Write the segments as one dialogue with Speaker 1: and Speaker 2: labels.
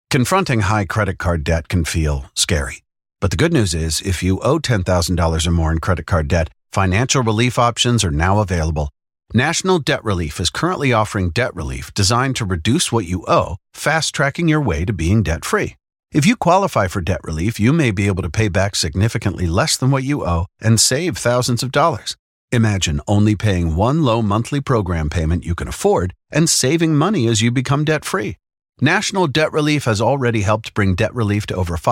Speaker 1: Confronting high credit card debt can feel scary. But the good news is, if you owe $10,000 or more in credit card debt, financial relief options are now available. National Debt Relief is currently offering debt relief designed to reduce what you owe, fast-tracking your way to being debt-free. If you qualify for debt relief, you may be able to pay back significantly less than what you owe and save thousands of dollars. Imagine only paying one low monthly program payment you can afford and saving money as you become debt-free. National Debt Relief has already helped bring debt relief to over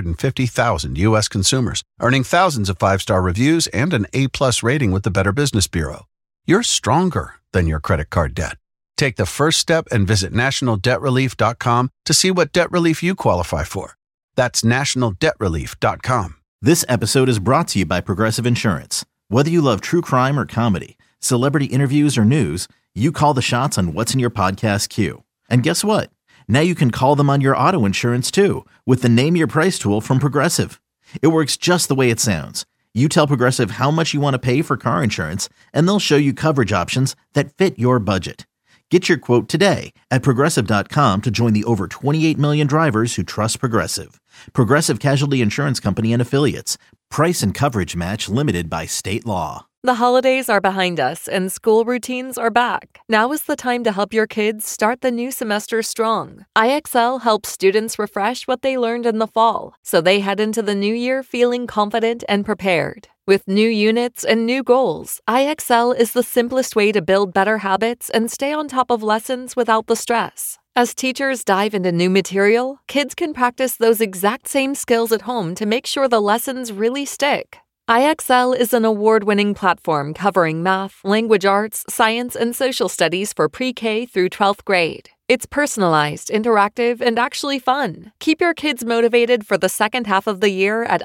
Speaker 1: 550,000 U.S. consumers, earning thousands of five-star reviews and an A-plus rating with the Better Business Bureau. You're stronger than your credit card debt. Take the first step and visit nationaldebtrelief.com to see what debt relief you qualify for. That's nationaldebtrelief.com.
Speaker 2: This episode is brought to you by Progressive Insurance. Whether you love true crime or comedy, celebrity interviews or news, you call the shots on what's in your podcast queue. And guess what? Now you can call them on your auto insurance too with the Name Your Price tool from Progressive. It works just the way it sounds. You tell Progressive how much you want to pay for car insurance, and they'll show you coverage options that fit your budget. Get your quote today at Progressive.com to join the over 28 million drivers who trust Progressive. Progressive Casualty Insurance Company and Affiliates. Price and coverage match limited by state law.
Speaker 3: The holidays are behind us and school routines are back. Now is the time to help your kids start the new semester strong. IXL helps students refresh what they learned in the fall, so they head into the new year feeling confident and prepared. With new units and new goals, IXL is the simplest way to build better habits and stay on top of lessons without the stress. As teachers dive into new material, kids can practice those exact same skills at home to make sure the lessons really stick. IXL is an award-winning platform covering math, language arts, science, and social studies for pre-K through 12th grade. It's personalized, interactive, and actually fun. Keep your kids motivated for the second half of the year at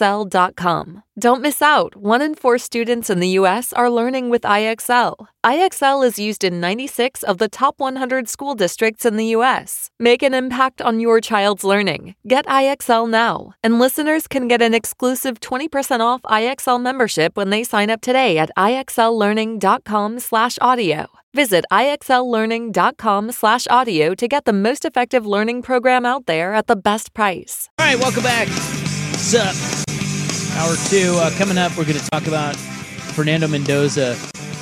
Speaker 3: IXL.com. Don't miss out. 1 in 4 students in the U.S. are learning with IXL. IXL is used in 96 of the top 100 school districts in the U.S. Make an impact on your child's learning. Get IXL now. And listeners can get an exclusive 20% off IXL membership when they sign up today at IXLlearning.com/audio. Visit IXLlearning.com/audio to get the most effective learning program out there at the best price.
Speaker 4: All right, welcome back. What's up? Hour 2. Coming up, we're going to talk about Fernando Mendoza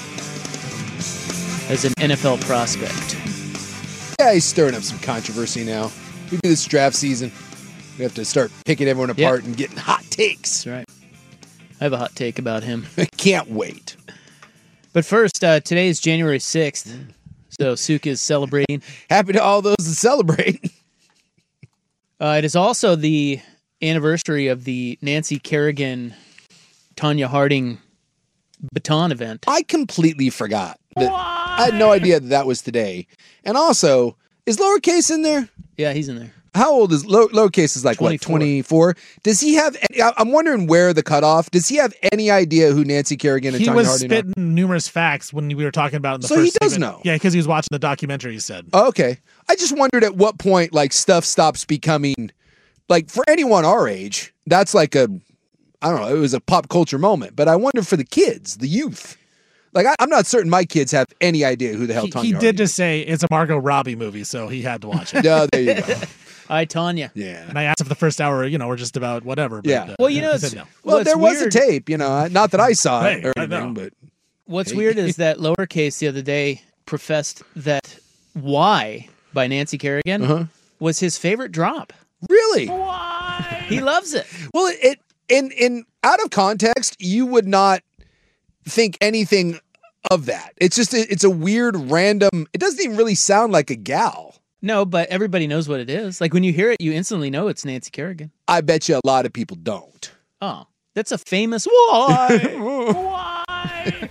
Speaker 4: as an NFL prospect.
Speaker 5: Yeah, he's stirring up some controversy now. We do this draft season. We have to start picking everyone apart and getting hot takes.
Speaker 4: That's right. I have a hot take about him.
Speaker 5: I can't wait.
Speaker 4: But first, today is January 6th, so Suk is celebrating.
Speaker 5: Happy to all those that celebrate.
Speaker 4: It is also the anniversary of the Nancy Kerrigan, Tanya Harding baton event.
Speaker 5: I completely forgot. I had no idea that was today. And also, is lowercase in there?
Speaker 4: Yeah, he's in there.
Speaker 5: How old is lowercase? Is like 24. What, 24? Does he have? I'm wondering where the cutoff. Does he have any idea who Nancy Kerrigan and Tanya Harding are?
Speaker 6: He was spitting numerous facts when we were talking about it in the
Speaker 5: so
Speaker 6: first
Speaker 5: he does
Speaker 6: segment.
Speaker 5: know.
Speaker 6: Yeah, because he was watching the documentary. He said.
Speaker 5: Oh, okay, I just wondered at what point like stuff stops becoming like for anyone our age. That's like I don't know. It was a pop culture moment, but I wonder for the kids, the youth. Like, I'm not certain my kids have any idea who the hell Tanya Harding is.
Speaker 6: He did just say it's a Margot Robbie movie, so he had to watch it.
Speaker 5: No, there you go.
Speaker 4: Hi, Tanya.
Speaker 5: Yeah.
Speaker 6: And I asked if the first hour, we're just about whatever. But,
Speaker 5: yeah.
Speaker 4: Well, no.
Speaker 5: Well, there was a tape, not that I saw it or anything, but.
Speaker 4: What's weird is that Lowercase the other day professed that Why by Nancy Kerrigan was his favorite drop.
Speaker 5: Really?
Speaker 4: Why? He loves it.
Speaker 5: Well, in out of context, you would not think anything of that. It's just it's a weird random. It doesn't even really sound like a gal.
Speaker 4: No, but everybody knows what it is. Like when you hear it, you instantly know it's Nancy Kerrigan.
Speaker 5: I bet you a lot of people don't.
Speaker 4: Oh, that's a famous why. Why?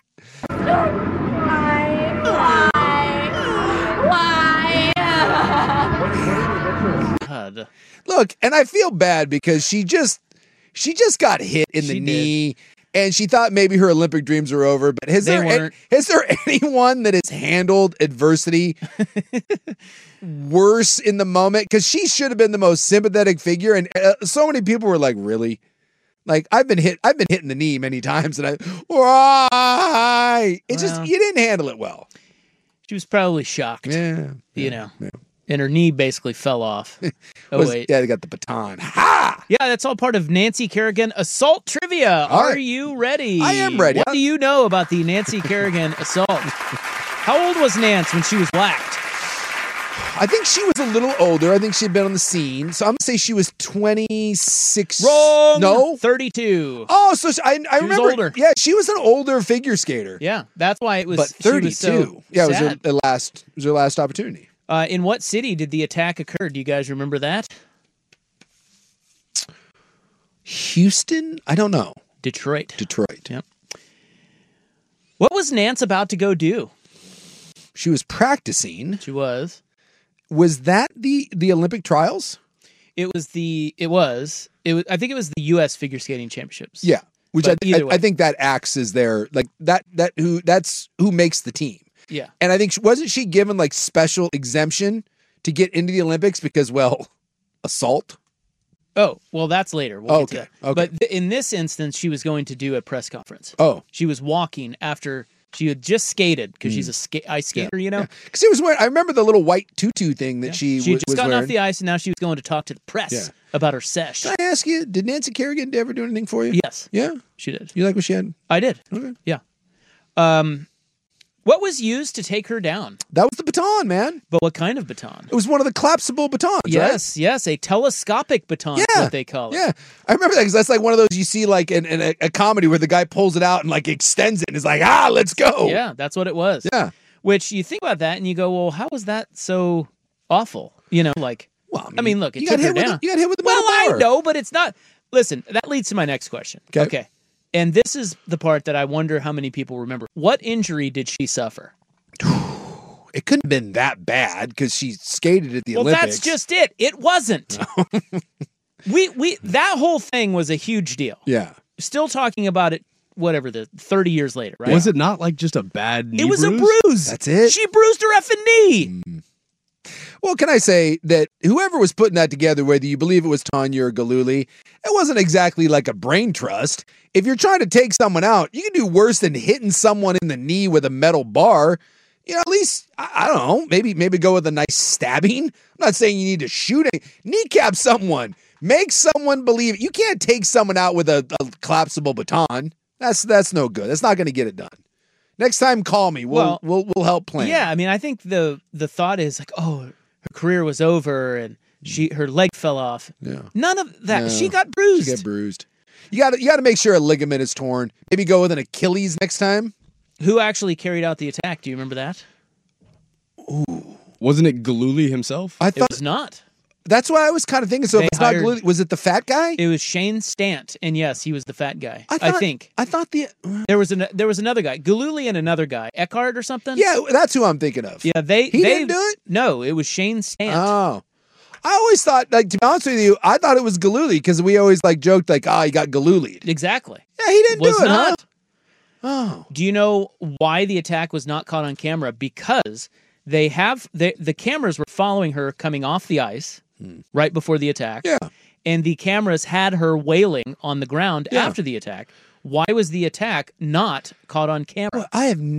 Speaker 7: Why?
Speaker 4: God.
Speaker 5: Look, and I feel bad because she just got hit in the knee. And she thought maybe her Olympic dreams are over, but has there anyone that has handled adversity worse in the moment? Because she should have been the most sympathetic figure, and so many people were like, "Really?" Like I've been hit in the knee many times, and why? It's just you didn't handle it well.
Speaker 4: She was probably shocked.
Speaker 5: Yeah.
Speaker 4: You know.
Speaker 5: Yeah.
Speaker 4: And her knee basically fell off. Wait.
Speaker 5: Yeah, they got the baton. Ha!
Speaker 4: Yeah, that's all part of Nancy Kerrigan Assault Trivia.
Speaker 5: All
Speaker 4: Are
Speaker 5: right.
Speaker 4: you ready?
Speaker 5: I am ready.
Speaker 4: What do you know about the Nancy Kerrigan Assault? How old was Nance when she was whacked?
Speaker 5: I think she was a little older. I think she'd been on the scene. So I'm going to say she was 26.
Speaker 4: Wrong.
Speaker 5: No?
Speaker 4: 32.
Speaker 5: Oh, so I remember.
Speaker 4: was older.
Speaker 5: Yeah, she was an older figure skater.
Speaker 4: Yeah, that's why it was.
Speaker 5: But
Speaker 4: she
Speaker 5: 32.
Speaker 4: was so
Speaker 5: Yeah, it was
Speaker 4: sad.
Speaker 5: her last opportunity.
Speaker 4: In what city did the attack occur? Do you guys remember that?
Speaker 5: Houston? I don't know.
Speaker 4: Detroit.
Speaker 5: Detroit.
Speaker 4: Yep. What was Nance about to go do?
Speaker 5: She was practicing.
Speaker 4: She was.
Speaker 5: Was that the Olympic trials?
Speaker 4: I think it was the U.S. Figure Skating Championships.
Speaker 5: Yeah. Which
Speaker 4: But either way.
Speaker 5: I think that acts as their like that's who makes the team.
Speaker 4: Yeah.
Speaker 5: And I think wasn't she given like special exemption to get into the Olympics because assault?
Speaker 4: Oh, well, that's later. We'll get to
Speaker 5: Okay,
Speaker 4: that.
Speaker 5: okay.
Speaker 4: But in this instance, she was going to do a press conference.
Speaker 5: Oh.
Speaker 4: She was walking after she had just skated because she's a ice skater, you know?
Speaker 5: Because she was wearing. I remember the little white tutu thing that
Speaker 4: She had
Speaker 5: was
Speaker 4: just gotten
Speaker 5: wearing.
Speaker 4: off the ice, and now she was going to talk to the press
Speaker 5: Yeah.
Speaker 4: about her sesh.
Speaker 5: Can I ask you? Did Nancy Kerrigan ever do anything for you?
Speaker 4: Yes,
Speaker 5: Yeah.
Speaker 4: she did.
Speaker 5: You like what she had?
Speaker 4: I did.
Speaker 5: Okay.
Speaker 4: Yeah. What was used to take her down?
Speaker 5: That was the baton, man.
Speaker 4: But what kind of baton?
Speaker 5: It was one of the collapsible batons, right?
Speaker 4: Yes, a telescopic baton is
Speaker 5: Yeah.
Speaker 4: what they call it.
Speaker 5: Yeah, I remember that because that's like one of those you see like in a comedy where the guy pulls it out and like extends it and is like, let's go.
Speaker 4: Yeah, that's what it was.
Speaker 5: Yeah.
Speaker 4: Which you think about that and you go, well, how was that so awful? You know, like,
Speaker 5: Well,
Speaker 4: I mean, look, it
Speaker 5: you
Speaker 4: took
Speaker 5: got
Speaker 4: her
Speaker 5: hit with
Speaker 4: down.
Speaker 5: you got hit with the
Speaker 4: Well,
Speaker 5: metal
Speaker 4: I
Speaker 5: bar.
Speaker 4: know, but it's not. Listen, that leads to my next question.
Speaker 5: Okay.
Speaker 4: And this is the part that I wonder how many people remember. What injury did she suffer?
Speaker 5: It couldn't have been that bad because she skated at the
Speaker 4: Well,
Speaker 5: Olympics.
Speaker 4: that's just it. It wasn't. we that whole thing was a huge deal.
Speaker 5: Yeah.
Speaker 4: Still talking about it, whatever, 30 years later, right?
Speaker 7: Was it not like just a bad knee
Speaker 4: It was
Speaker 7: bruise?
Speaker 4: a bruise.
Speaker 5: That's it?
Speaker 4: She bruised her effing knee.
Speaker 5: Well, can I say that whoever was putting that together, whether you believe it was Tanya or Galuli, it wasn't exactly like a brain trust. If you're trying to take someone out, you can do worse than hitting someone in the knee with a metal bar. You know, at least, I don't know, maybe go with a nice stabbing. I'm not saying you need to shoot kneecap someone. Make someone believe it. You can't take someone out with a collapsible baton. That's no good. That's not going to get it done. Next time, call me. We'll help plan.
Speaker 4: Yeah, I mean, I think the thought is like, oh, her career was over and her leg fell off.
Speaker 5: Yeah.
Speaker 4: None of that.
Speaker 5: No.
Speaker 4: She got bruised.
Speaker 5: She got bruised. You got to make sure a ligament is torn. Maybe go with an Achilles next time.
Speaker 4: Who actually carried out the attack? Do you remember that?
Speaker 7: Wasn't it Galuli himself?
Speaker 5: I
Speaker 4: It
Speaker 5: thought
Speaker 4: was not.
Speaker 5: that's what I was kind of thinking. So if
Speaker 4: They
Speaker 5: it's not
Speaker 4: hired-
Speaker 5: Galuli, was it the fat guy?
Speaker 4: It was Shane Stant, and yes, he was the fat guy. I
Speaker 5: thought-
Speaker 4: think
Speaker 5: I thought
Speaker 4: there was another guy, Galuli, and another guy, Eckhart or something.
Speaker 5: yeah, that's who I'm thinking of.
Speaker 4: yeah.
Speaker 5: He didn't do it?
Speaker 4: No, it was Shane Stant.
Speaker 5: Oh. I always thought, like, to be honest with you, I thought it was Galuli because we always like joked like, he got Galuli'd.
Speaker 4: Exactly.
Speaker 5: Yeah, he didn't
Speaker 4: Was
Speaker 5: do it,
Speaker 4: not.
Speaker 5: huh? Oh.
Speaker 4: Do you know why the attack was not caught on camera? Because the cameras were following her coming off the ice right before the attack.
Speaker 5: Yeah.
Speaker 4: And the cameras had her wailing on the ground
Speaker 5: Yeah.
Speaker 4: after the attack. Why was the attack not caught on camera?
Speaker 5: Well,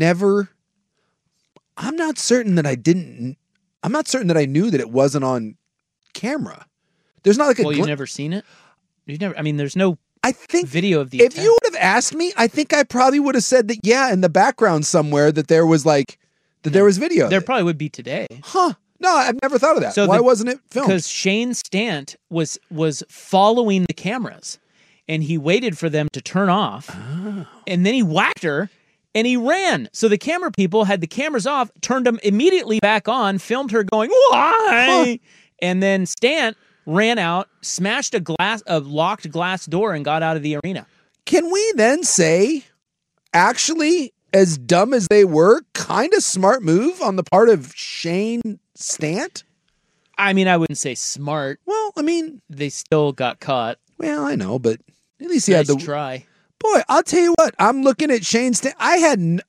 Speaker 5: I'm not certain that I knew that it wasn't on camera. There's not like a
Speaker 4: Well, you've never seen it? I mean, there's no
Speaker 5: I think
Speaker 4: video of the
Speaker 5: if
Speaker 4: attack.
Speaker 5: you would have asked me, I think I probably would have said that, yeah, in the background somewhere that there was there was video. of
Speaker 4: There
Speaker 5: it.
Speaker 4: probably would be today.
Speaker 5: Huh. No, I've never thought of that.
Speaker 4: So
Speaker 5: Why wasn't it filmed?
Speaker 4: Because Shane Stant was following the cameras, and he waited for them to turn off, and then he whacked her, and he ran. So the camera people had the cameras off, turned them immediately back on, filmed her going, why? And then Stant ran out, smashed a locked glass door, and got out of the arena.
Speaker 5: Can we then say, actually, as dumb as they were, kind of smart move on the part of Shane Stant?
Speaker 4: I mean, I wouldn't say smart.
Speaker 5: Well, I mean,
Speaker 4: They still got caught.
Speaker 5: well, I know, but at least he
Speaker 4: Nice
Speaker 5: had the
Speaker 4: try.
Speaker 5: boy. I'll tell you what. I'm looking at Shane Stant. I'm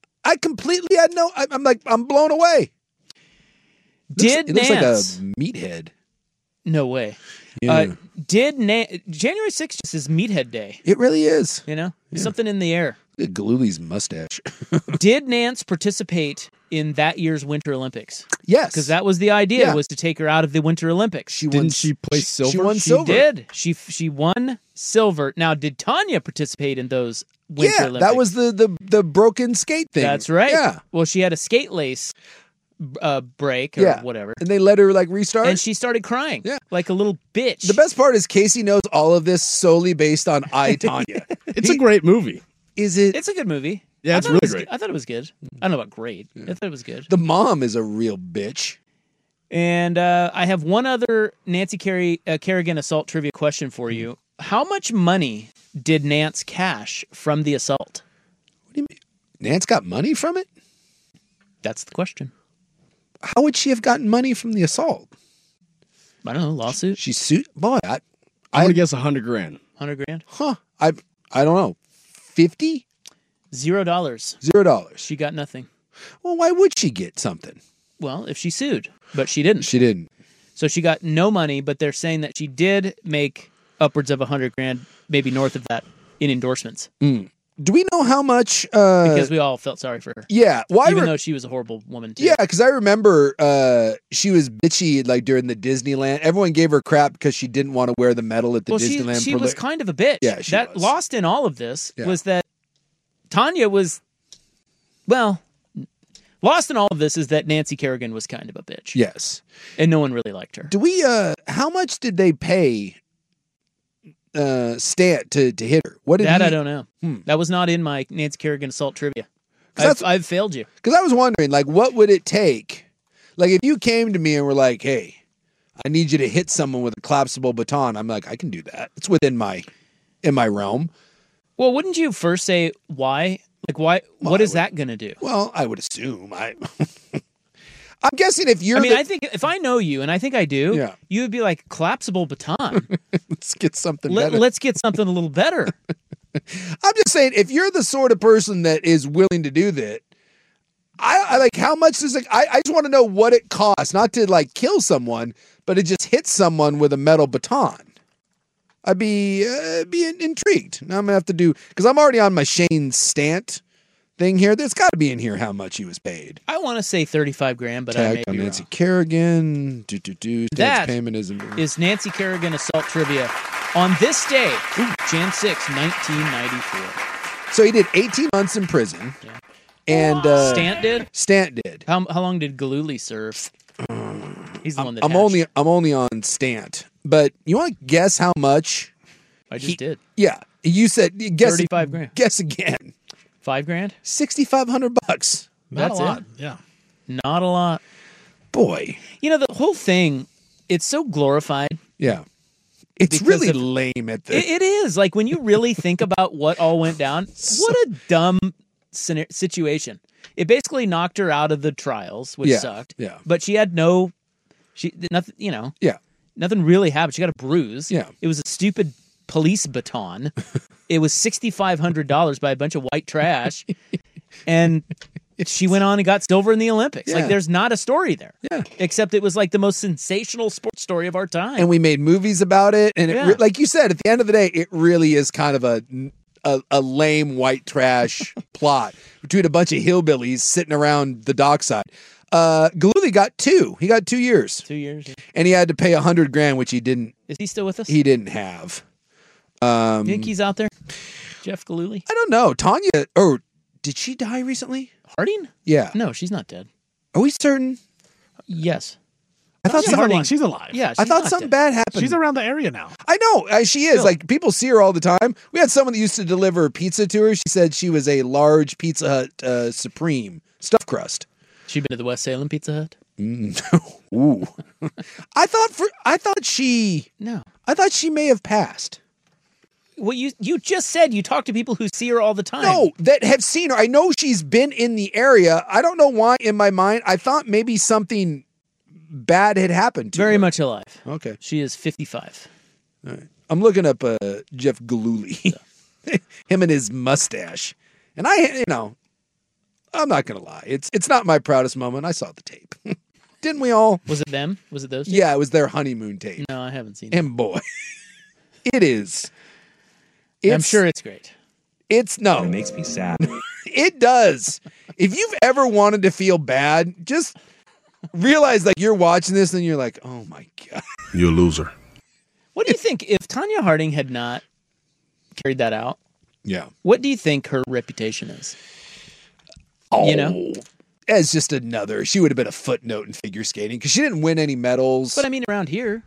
Speaker 5: blown away.
Speaker 4: Did
Speaker 5: It looks like a
Speaker 4: Nance?
Speaker 5: meathead.
Speaker 4: No way.
Speaker 5: Yeah.
Speaker 4: January 6th just is Meathead Day.
Speaker 5: It really is.
Speaker 4: You know, something in the air.
Speaker 5: Look at Galooly's mustache.
Speaker 4: Did Nance participate in that year's Winter Olympics?
Speaker 5: Yes.
Speaker 4: Because that was the idea,
Speaker 5: Yeah.
Speaker 4: was to take her out of the Winter Olympics.
Speaker 7: Didn't she place silver?
Speaker 5: She won
Speaker 4: She
Speaker 5: silver.
Speaker 4: did. She won silver. Now, did Tanya participate in those Winter
Speaker 5: Yeah,
Speaker 4: Olympics?
Speaker 5: that was the broken skate thing.
Speaker 4: That's right.
Speaker 5: Yeah.
Speaker 4: Well, she had a skate lace break or
Speaker 5: Yeah.
Speaker 4: whatever.
Speaker 5: And they let her like restart.
Speaker 4: And she started crying.
Speaker 5: Yeah.
Speaker 4: Like a little bitch.
Speaker 5: The best part is Casey knows all of this solely based on I, Tanya.
Speaker 7: It's a great movie.
Speaker 5: Is it?
Speaker 4: It's a good movie.
Speaker 7: Yeah,
Speaker 4: I
Speaker 7: it's
Speaker 4: thought
Speaker 7: really
Speaker 4: it was
Speaker 7: great.
Speaker 4: good. I thought it was good. I don't know about great. I thought it was good.
Speaker 5: The mom is a real bitch.
Speaker 4: And I have one other Nancy Kerrigan assault trivia question for you. How much money did Nance cash from the assault?
Speaker 5: What do you mean? Nance got money from it?
Speaker 4: That's the question.
Speaker 5: How would she have gotten money from the assault?
Speaker 4: I don't know. Lawsuit?
Speaker 5: She sued. Boy,
Speaker 7: I'm gonna guess $100 grand.
Speaker 4: 100 grand?
Speaker 5: I don't know. 50?
Speaker 4: $0.
Speaker 5: $0.
Speaker 4: She got nothing.
Speaker 5: Well, why would she get something?
Speaker 4: Well, if she sued, but she didn't.
Speaker 5: She didn't.
Speaker 4: So she got no money, but they're saying that she did make upwards of 100 grand, maybe north of that, in endorsements.
Speaker 5: Do we know how much?
Speaker 4: Because we all felt sorry for her.
Speaker 5: Yeah. Well,
Speaker 4: Even though she was a horrible woman, too.
Speaker 5: Yeah, because I remember she was bitchy like during the Disneyland. Everyone gave her crap because she didn't want to wear the medal at the
Speaker 4: Well,
Speaker 5: Disneyland.
Speaker 4: she was kind of a bitch.
Speaker 5: Yeah, she
Speaker 4: that
Speaker 5: was.
Speaker 4: lost in all of this
Speaker 5: Yeah.
Speaker 4: was that Tanya was, well, lost in all of this is that Nancy Kerrigan was kind of a bitch.
Speaker 5: Yes.
Speaker 4: And no one really liked her.
Speaker 5: Do we? How much did they pay Stant to hit her? What did
Speaker 4: That
Speaker 5: he,
Speaker 4: I don't know. That was not in my Nancy Kerrigan assault trivia.
Speaker 5: that's-
Speaker 4: I've failed you.
Speaker 5: Because I was wondering, like, what would it take? Like, if you came to me and were like, "Hey, I need you to hit someone with a collapsible baton," I'm like, I can do that. It's within my realm.
Speaker 4: Well, wouldn't you first say why? Like, why?
Speaker 5: Well,
Speaker 4: what
Speaker 5: I
Speaker 4: is
Speaker 5: would-
Speaker 4: that going to do?
Speaker 5: Well, I would assume. I'm guessing if you're.
Speaker 4: I mean, I think if I know you, and I think I do,
Speaker 5: Yeah.
Speaker 4: you would be like, collapsible baton.
Speaker 5: let's get something better.
Speaker 4: Let's get something a little better.
Speaker 5: I'm just saying, if you're the sort of person that is willing to do that, I like how much does it. I just want to know what it costs, not to like kill someone, but to just hit someone with a metal baton. I'd be intrigued. Now I'm gonna have to do because I'm already on my Shane Stant thing here. There's got to be in here how much he was paid.
Speaker 4: I want to say 35 grand, but I may
Speaker 5: Tagged on
Speaker 4: be
Speaker 5: Nancy
Speaker 4: wrong.
Speaker 5: Kerrigan.
Speaker 4: That
Speaker 5: Stant's payment
Speaker 4: is Nancy Kerrigan assault trivia on this day, Jan 6, 1994.
Speaker 5: So he did 18 months in prison.
Speaker 4: Yeah.
Speaker 5: And
Speaker 4: Stant did?
Speaker 5: Stant did.
Speaker 4: How long did Galooly serve? He's the one that
Speaker 5: I'm only on Stant. But you want to guess how much?
Speaker 4: I just did.
Speaker 5: Yeah, you said guess
Speaker 4: 35 grand.
Speaker 5: Guess again.
Speaker 4: 5 grand?
Speaker 5: $6,500.
Speaker 6: Not
Speaker 4: That's
Speaker 6: a lot.
Speaker 4: it?
Speaker 6: Yeah.
Speaker 4: Not a lot.
Speaker 5: Boy,
Speaker 4: You know, the whole thing, it's so glorified.
Speaker 5: yeah, it's
Speaker 4: Because
Speaker 5: really
Speaker 4: of-
Speaker 5: lame at the.
Speaker 4: It is. Like, when you really think about what all went down, what a dumb situation. It basically knocked her out of the trials, which
Speaker 5: Yeah,
Speaker 4: sucked.
Speaker 5: yeah.
Speaker 4: But nothing,
Speaker 5: yeah,
Speaker 4: nothing really happened. She got a bruise.
Speaker 5: Yeah.
Speaker 4: It was a stupid police baton. It was $6,500 by a bunch of white trash. And she went on and got silver in the Olympics.
Speaker 5: Yeah.
Speaker 4: Like, there's not a story there.
Speaker 5: Yeah.
Speaker 4: Except it was like the most sensational sports story of our time.
Speaker 5: and we made movies about it, and
Speaker 4: Yeah.
Speaker 5: like you said, at the end of the day, it really is kind of a lame white trash plot between a bunch of hillbillies sitting around the dockside. Galooly got 2. He got 2 years,
Speaker 4: 2 years.
Speaker 5: and he had to pay $100 grand, which he didn't.
Speaker 4: Is he still with us?
Speaker 5: He didn't have.
Speaker 4: You think he's out there? Jeff Galooly?
Speaker 5: I don't know. Tanya, or did she die recently?
Speaker 4: Harding?
Speaker 5: Yeah.
Speaker 4: No, she's not dead.
Speaker 5: Are we certain?
Speaker 4: Yes.
Speaker 5: I thought
Speaker 6: She's
Speaker 5: something.
Speaker 6: alive. She's alive.
Speaker 4: Yeah,
Speaker 5: I
Speaker 4: she's
Speaker 5: thought
Speaker 4: not
Speaker 5: something
Speaker 4: dead.
Speaker 5: bad happened.
Speaker 6: She's around the area now.
Speaker 5: I know she is.
Speaker 4: Still.
Speaker 5: Like people see her all the time. We had someone that used to deliver pizza to her. She said she was a large Pizza Hut Supreme stuffed crust.
Speaker 4: She been to the West Salem Pizza Hut?
Speaker 5: Ooh. I thought she
Speaker 4: No.
Speaker 5: may have passed.
Speaker 4: Well, you just said you talk to people who see her all the time.
Speaker 5: No, that have seen her. I know she's been in the area. I don't know why in my mind I thought maybe something bad had happened to her.
Speaker 4: Very much alive.
Speaker 5: Okay.
Speaker 4: She is 55.
Speaker 5: All right. I'm looking up Jeff Galooly. Him and his mustache. And I'm not going to lie. It's not my proudest moment. I saw the tape. Didn't we all?
Speaker 4: Was it them? Was it those two?
Speaker 5: Yeah, it was their honeymoon tape.
Speaker 4: No, I haven't seen it.
Speaker 5: And boy, it is.
Speaker 4: I'm sure it's great.
Speaker 5: It's no.
Speaker 8: It makes me sad.
Speaker 5: It does. If you've ever wanted to feel bad, just realize like you're watching this and you're like, oh my God.
Speaker 9: You're a loser.
Speaker 4: What do you think if Tonya Harding had not carried that out?
Speaker 5: Yeah.
Speaker 4: What do you think her reputation is?
Speaker 5: Oh,
Speaker 4: you know,
Speaker 5: as just another, she would have been a footnote in figure skating because she didn't win any medals.
Speaker 4: But I mean, around here,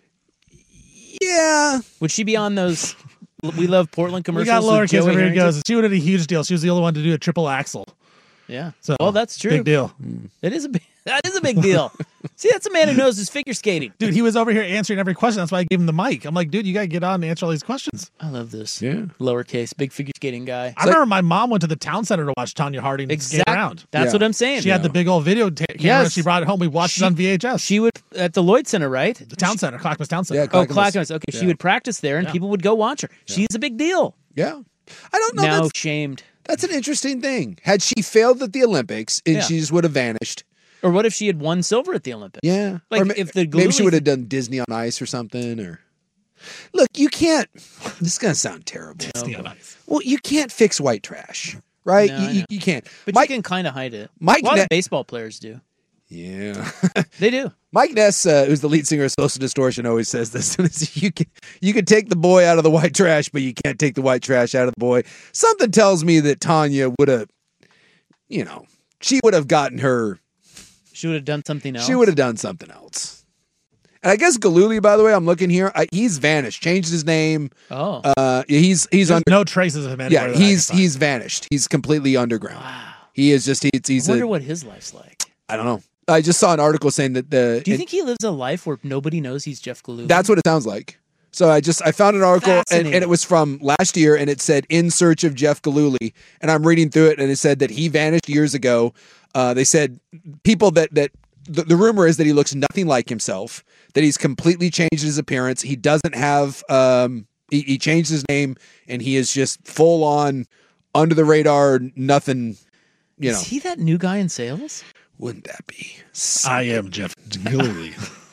Speaker 5: yeah,
Speaker 4: would she be on those We Love Portland
Speaker 6: We
Speaker 4: commercials?
Speaker 6: got lowercase
Speaker 4: Joey
Speaker 6: where it
Speaker 4: Harrington?
Speaker 6: goes. She would have a huge deal. She was the only one to do a triple axel.
Speaker 4: Yeah.
Speaker 6: So,
Speaker 4: well, that's true.
Speaker 6: Big deal.
Speaker 4: It is that is a big deal. See, that's a man who knows his figure skating.
Speaker 6: Dude, he was over here answering every question. That's why I gave him the mic. I'm like, dude, you got to get on and answer all these questions.
Speaker 4: I love this.
Speaker 5: Yeah.
Speaker 4: Lowercase, big figure skating guy.
Speaker 6: I remember my mom went to the town center to watch Tonya Harding skate around.
Speaker 4: That's what I'm saying.
Speaker 6: She had the big old video camera.
Speaker 4: Yes.
Speaker 6: She brought it home. We watched it on VHS.
Speaker 4: She would at the Lloyd Center, right?
Speaker 6: The town center, Clackamas Town Center.
Speaker 5: Yeah,
Speaker 4: Oh, Clackamas. Okay, she would practice there, and people would go watch her. She's a big deal.
Speaker 5: Yeah. I don't know.
Speaker 4: Now shamed.
Speaker 5: That's an interesting thing. Had she failed at the Olympics, and she just would have vanished.
Speaker 4: Or what if she had won silver at the Olympics?
Speaker 5: Yeah.
Speaker 4: Like
Speaker 5: or
Speaker 4: if the
Speaker 5: maybe she would have done Disney on Ice or something. Or look, you can't. This is gonna sound terrible.
Speaker 6: Disney on Ice.
Speaker 5: Well, you can't fix white trash, right?
Speaker 4: No, I
Speaker 5: you,
Speaker 4: know.
Speaker 5: you can't.
Speaker 4: But
Speaker 5: Mike,
Speaker 4: you can kind of hide it.
Speaker 5: Mike
Speaker 4: a lot
Speaker 5: Ne-
Speaker 4: of baseball players do.
Speaker 5: Yeah.
Speaker 4: They do.
Speaker 5: Mike Ness, who's the lead singer of Social Distortion, always says this. you can take the boy out of the white trash, but you can't take the white trash out of the boy. Something tells me that Tonya would have, she would have gotten her.
Speaker 4: She would have done something else.
Speaker 5: She would have done something else. And I guess Galuli, by the way, I'm looking here. He's vanished. Changed his name.
Speaker 4: Oh.
Speaker 5: He's
Speaker 6: There's no traces of him anywhere.
Speaker 5: Yeah,
Speaker 6: that I can
Speaker 5: he's
Speaker 6: find.
Speaker 5: vanished. He's completely underground.
Speaker 4: Wow.
Speaker 5: He is just he's
Speaker 4: I wonder what his life's like.
Speaker 5: I don't know. I just saw an article saying that
Speaker 4: Do you think he lives a life where nobody knows he's Jeff Galooly?
Speaker 5: that's what it sounds like. So I found an article and it was from last year and it said in search of Jeff Galooly, and I'm reading through it and it said that he vanished years ago. They said people that the rumor is that he looks nothing like himself, that he's completely changed his appearance. He doesn't have he changed his name and he is just full on under the radar, nothing,
Speaker 4: Is he that new guy in sales?
Speaker 5: Wouldn't that be?
Speaker 6: I am Jeff Galooly.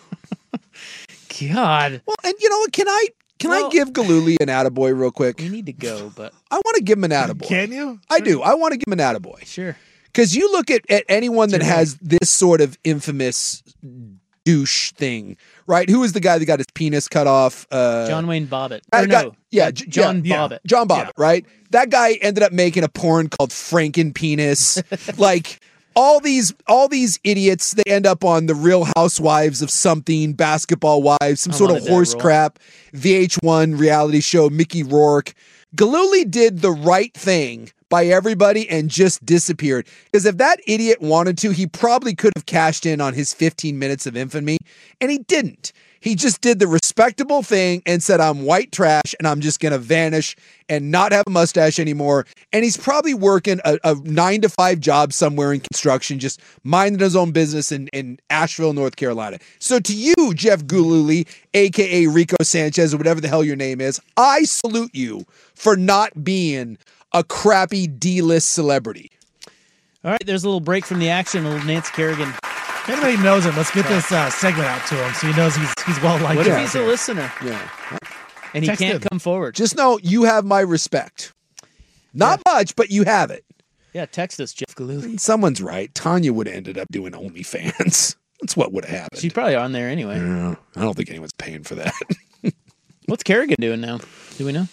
Speaker 4: God.
Speaker 5: Well, and you know what? Can I give Galooly an attaboy real quick?
Speaker 4: We need to go, but
Speaker 5: I want to give him an attaboy.
Speaker 6: Can you?
Speaker 5: I do. I want to give him an attaboy.
Speaker 4: sure.
Speaker 5: Because you look at anyone that has this sort of infamous douche thing, right? Who is the guy that got his penis cut off?
Speaker 4: John Wayne Bobbitt.
Speaker 5: that
Speaker 4: Or
Speaker 5: guy-
Speaker 4: no.
Speaker 5: yeah,
Speaker 4: John Bobbitt.
Speaker 5: John Bobbitt, right? That guy ended up making a porn called Franken Penis. Like all these idiots, they end up on the Real Housewives of something, Basketball Wives, some sort of
Speaker 4: wanted that
Speaker 5: horse
Speaker 4: role.
Speaker 5: crap, VH1 reality show, Mickey Rourke. Galooly did the right thing by everybody and just disappeared. Because if that idiot wanted to, he probably could have cashed in on his 15 minutes of infamy, and he didn't. He just did the respectable thing and said, I'm white trash and I'm just going to vanish and not have a mustache anymore. And he's probably working a 9-to-5 job somewhere in construction, just minding his own business in Asheville, North Carolina. So to you, Jeff Galooly, a.k.a. Rico Sanchez, or whatever the hell your name is, I salute you for not being a crappy D-list celebrity.
Speaker 4: All right, there's a little break from the action. A little Nancy Kerrigan.
Speaker 6: If anybody knows him, let's get this segment out to him so he knows he's well liked.
Speaker 4: What if
Speaker 6: out
Speaker 4: he's a
Speaker 6: there.
Speaker 4: listener
Speaker 5: Yeah.
Speaker 4: and he
Speaker 6: Text
Speaker 4: can't
Speaker 6: him.
Speaker 4: come forward?
Speaker 5: Just know you have my respect. Not much, but you have it.
Speaker 4: Yeah, text us, Jeff Galooly.
Speaker 5: Someone's right. Tanya would have ended up doing OnlyFans. That's what would have happened.
Speaker 4: She's probably on there anyway.
Speaker 5: Yeah, I don't think anyone's paying for that.
Speaker 4: What's Kerrigan doing now? Do we know?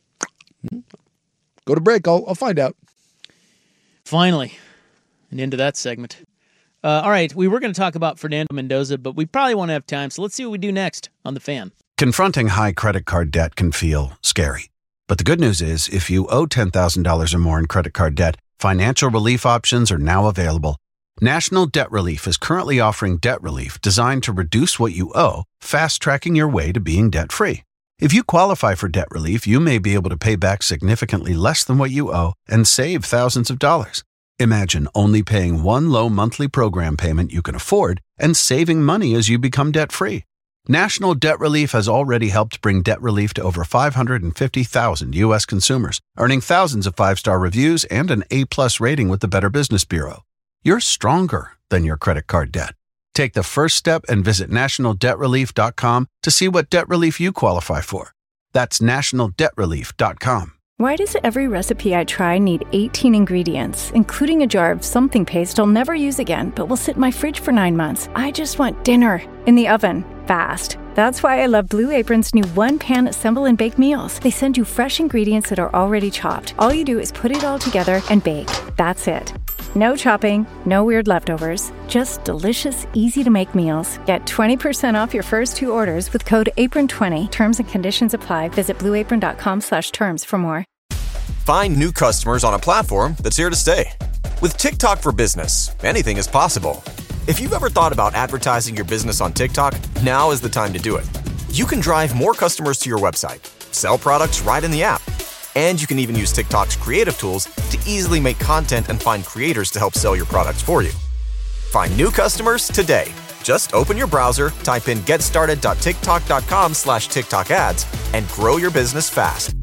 Speaker 5: Go to break. I'll find out.
Speaker 4: Finally, and into that segment. All right, we were going to talk about Fernando Mendoza, but we probably won't have time, so let's see what we do next on The Fan.
Speaker 1: Confronting high credit card debt can feel scary. But the good news is, if you owe $10,000 or more in credit card debt, financial relief options are now available. National Debt Relief is currently offering debt relief designed to reduce what you owe, fast-tracking your way to being debt-free. If you qualify for debt relief, you may be able to pay back significantly less than what you owe and save thousands of dollars. Imagine only paying one low monthly program payment you can afford and saving money as you become debt-free. National Debt Relief has already helped bring debt relief to over 550,000 U.S. consumers, earning thousands of 5-star reviews and an A+ rating with the Better Business Bureau. You're stronger than your credit card debt. Take the first step and visit nationaldebtrelief.com to see what debt relief you qualify for. That's nationaldebtrelief.com.
Speaker 8: Why does every recipe I try need 18 ingredients, including a jar of something paste I'll never use again, but will sit in my fridge for 9 months? I just want dinner in the oven, fast. That's why I love Blue Apron's new one-pan assemble and bake meals. They send you fresh ingredients that are already chopped. All you do is put it all together and bake. That's it. No chopping, no weird leftovers, just delicious, easy-to-make meals. Get 20% off your first 2 orders with code APRON20. Terms and conditions apply. Visit blueapron.com/terms for more.
Speaker 9: Find new customers on a platform that's here to stay. With TikTok for Business, anything is possible. If you've ever thought about advertising your business on TikTok, now is the time to do it. You can drive more customers to your website, sell products right in the app, and you can even use TikTok's creative tools to easily make content and find creators to help sell your products for you. Find new customers today. Just open your browser, type in getstarted.tiktok.com/TikTok ads, and grow your business fast.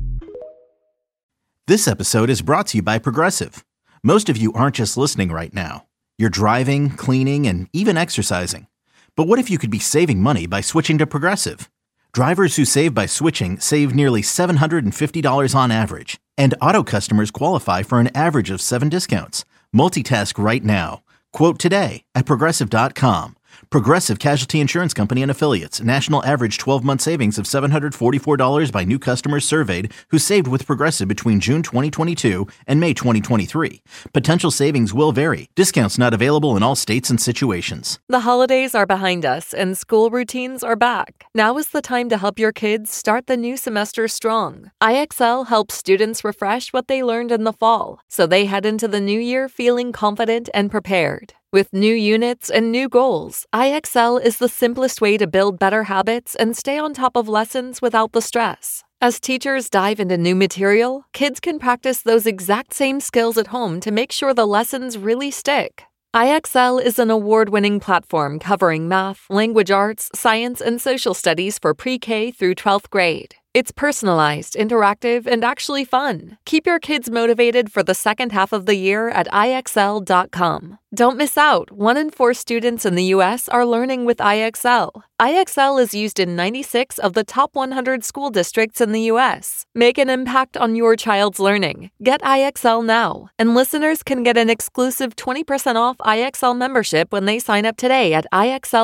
Speaker 2: This episode is brought to you by Progressive. Most of you aren't just listening right now. You're driving, cleaning, and even exercising. But what if you could be saving money by switching to Progressive? Drivers who save by switching save nearly $750 on average. And auto customers qualify for an average of 7 discounts. Multitask right now. Quote today at Progressive.com. Progressive Casualty Insurance Company and Affiliates. National average 12-month savings of $744 by new customers surveyed who saved with Progressive between June 2022 and May 2023. Potential savings will vary. Discounts not available in all states and situations.
Speaker 3: The holidays are behind us and school routines are back. Now is the time to help your kids start the new semester strong. IXL helps students refresh what they learned in the fall, so they head into the new year feeling confident and prepared. With new units and new goals, IXL is the simplest way to build better habits and stay on top of lessons without the stress. As teachers dive into new material, kids can practice those exact same skills at home to make sure the lessons really stick. IXL is an award-winning platform covering math, language arts, science, and social studies for pre-K through 12th grade. It's personalized, interactive, and actually fun. Keep your kids motivated for the second half of the year at IXL.com. Don't miss out. 1 in 4 students in the U.S. are learning with IXL. IXL is used in 96 of the top 100 school districts in the U.S. Make an impact on your child's learning. Get IXL now. And listeners can get an exclusive 20% off IXL membership when they sign up today at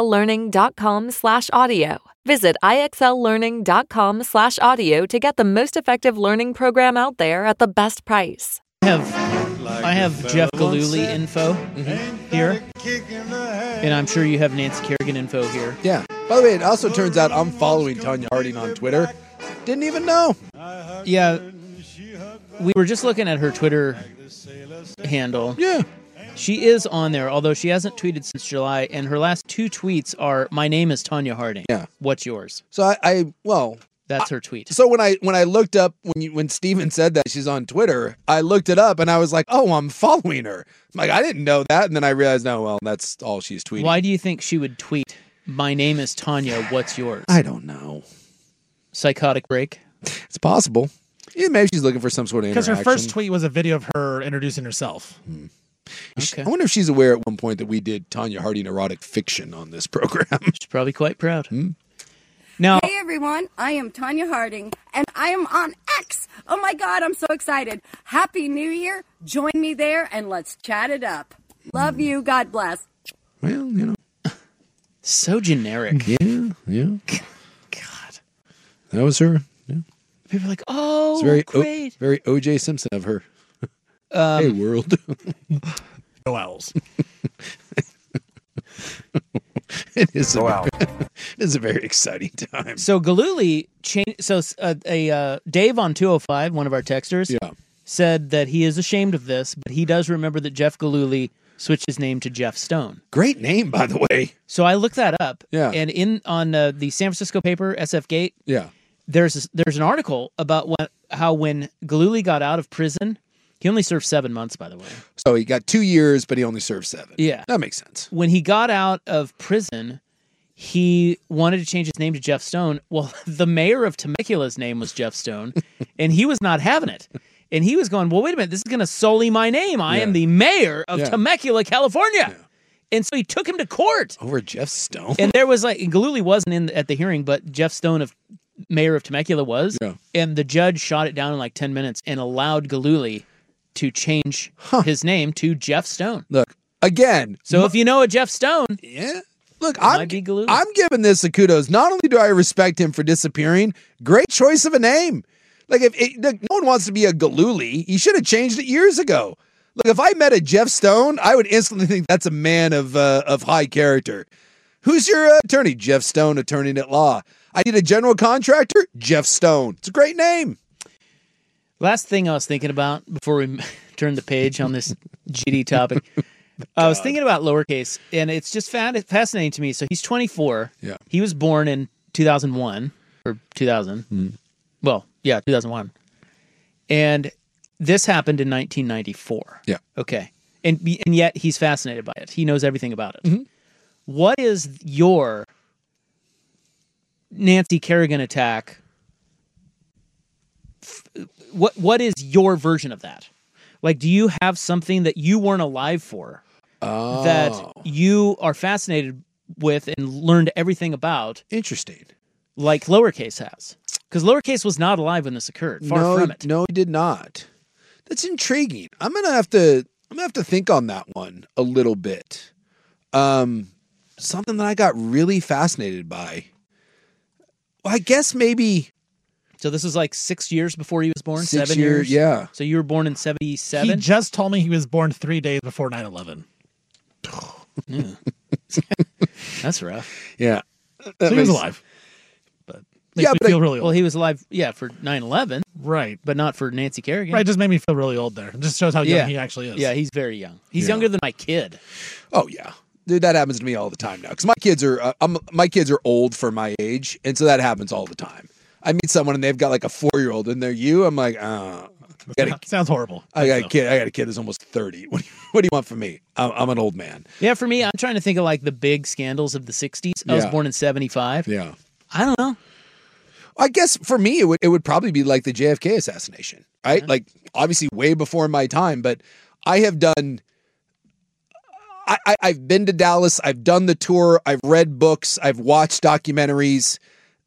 Speaker 3: IXLlearning.com/audio. Visit IXLlearning.com/audio to get the most effective learning program out there at the best price.
Speaker 4: I have Jeff Gillooly info here, and I'm sure you have Nancy Kerrigan info here.
Speaker 5: Yeah. By the way, it also turns out I'm following Tonya Harding on Twitter. Didn't even know.
Speaker 4: Yeah. We were just looking at her Twitter handle.
Speaker 5: Yeah.
Speaker 4: She is on there, although she hasn't tweeted since July, and her last 2 tweets are, "My name is Tonya Harding.
Speaker 5: Yeah.
Speaker 4: What's yours?"
Speaker 5: So
Speaker 4: That's her tweet.
Speaker 5: So when I looked up when Steven said that she's on Twitter, I looked it up and I was like, oh, I'm following her. I'm like, I didn't know that, and then I realized, no, well, that's all she's tweeting.
Speaker 4: Why do you think she would tweet, "My name is Tonya, what's yours"?
Speaker 5: I don't know.
Speaker 4: Psychotic break?
Speaker 5: It's possible. Yeah, maybe she's looking for some sort of interaction.
Speaker 6: Because her first tweet was a video of her introducing herself.
Speaker 4: Okay.
Speaker 5: I wonder if she's aware at one point that we did Tonya Harding erotic fiction on this program.
Speaker 4: She's probably quite proud. Now,
Speaker 10: hey everyone, I am Tonya Harding, and I am on X. Oh my God, I'm so excited. Happy New Year. Join me there, and let's chat it up. Love you. God bless.
Speaker 5: Well,
Speaker 4: so generic.
Speaker 5: Yeah.
Speaker 4: God.
Speaker 5: That was her. Yeah.
Speaker 4: People are like, oh,
Speaker 5: it's very
Speaker 4: great.
Speaker 5: Very O.J. Simpson of her. Hey, world.
Speaker 6: No owls.
Speaker 5: It is a very exciting time.
Speaker 4: So Gillooly changed. So Dave on 205, one of our texters, said that he is ashamed of this, but he does remember that Jeff Gillooly switched his name to Jeff Stone.
Speaker 5: Great name, by the way.
Speaker 4: So I looked that up.
Speaker 5: Yeah.
Speaker 4: And on the San Francisco paper, SF Gate, there's an article about how when Gillooly got out of prison. He only served 7 months, by the way.
Speaker 5: So he got 2 years, but he only served 7.
Speaker 4: Yeah.
Speaker 5: That makes sense.
Speaker 4: When he got out of prison, he wanted to change his name to Jeff Stone. Well, the mayor of Temecula's name was Jeff Stone, and he was not having it. And he was going, well, wait a minute, this is going to sully my name. I am the mayor of Temecula, California. Yeah. And so he took him to court.
Speaker 5: Over Jeff Stone?
Speaker 4: And there was Gillooly wasn't at the hearing, but Jeff Stone of mayor of Temecula was.
Speaker 5: Yeah.
Speaker 4: And the judge shot it down in like 10 minutes and allowed Gillooly to change his name to Jeff Stone.
Speaker 5: Look, again.
Speaker 4: So if you know a Jeff Stone,
Speaker 5: yeah. Look,
Speaker 4: might be Gillooly.
Speaker 5: I'm giving this a kudos. Not only do I respect him for disappearing, great choice of a name. Like, no one wants to be a Gillooly. He should have changed it years ago. Look, if I met a Jeff Stone, I would instantly think that's a man of high character. Who's your attorney? Jeff Stone, attorney at law. I need a general contractor? Jeff Stone. It's a great name.
Speaker 4: Last thing I was thinking about before we turn the page on this GD topic, I was thinking about Lowercase, and it's just fascinating to me. So he's 24.
Speaker 5: Yeah.
Speaker 4: He was born in 2001 or 2000. Well, yeah, 2001. And this happened in 1994.
Speaker 5: Yeah.
Speaker 4: Okay. And yet he's fascinated by it. He knows everything about it.
Speaker 5: Mm-hmm.
Speaker 4: What is your Nancy Kerrigan attack? What is your version of that? Like, do you have something that you weren't alive for that you are fascinated with and learned everything about?
Speaker 5: Interesting.
Speaker 4: Like Lowercase has. Because Lowercase was not alive when this occurred. Far from it.
Speaker 5: No, he did not. That's intriguing. I'm gonna have to think on that one a little bit. Something that I got really fascinated by. Well, I guess maybe.
Speaker 4: So this was like 6 years before he was born?
Speaker 5: 6
Speaker 4: 7 years?
Speaker 5: Yeah.
Speaker 4: So you were born in 77?
Speaker 6: He just told me he was born 3 days before 9/11.
Speaker 4: That's rough.
Speaker 5: Yeah.
Speaker 6: So he was alive. But makes me feel really old.
Speaker 4: Well, he was alive, for 9/11.
Speaker 6: Right.
Speaker 4: But not for Nancy Kerrigan.
Speaker 6: Right, just made me feel really old there. It just shows how young he actually is.
Speaker 4: Yeah, he's very young. He's younger than my kid.
Speaker 5: Oh, yeah. Dude, that happens to me all the time now. Because my kids are old for my age, and so that happens all the time. I meet someone and they've got like a 4-year-old, and they're you. I'm like,
Speaker 6: sounds horrible.
Speaker 5: I got a kid that's almost 30. What do you want from me? I'm an old man.
Speaker 4: Yeah, for me, I'm trying to think of like the big scandals of the 60s. I was born in 75.
Speaker 5: Yeah.
Speaker 4: I don't know.
Speaker 5: I guess for me, it would probably be like the JFK assassination, right? Like, obviously way before my time, but I have done... I've been to Dallas. I've done the tour. I've read books. I've watched documentaries.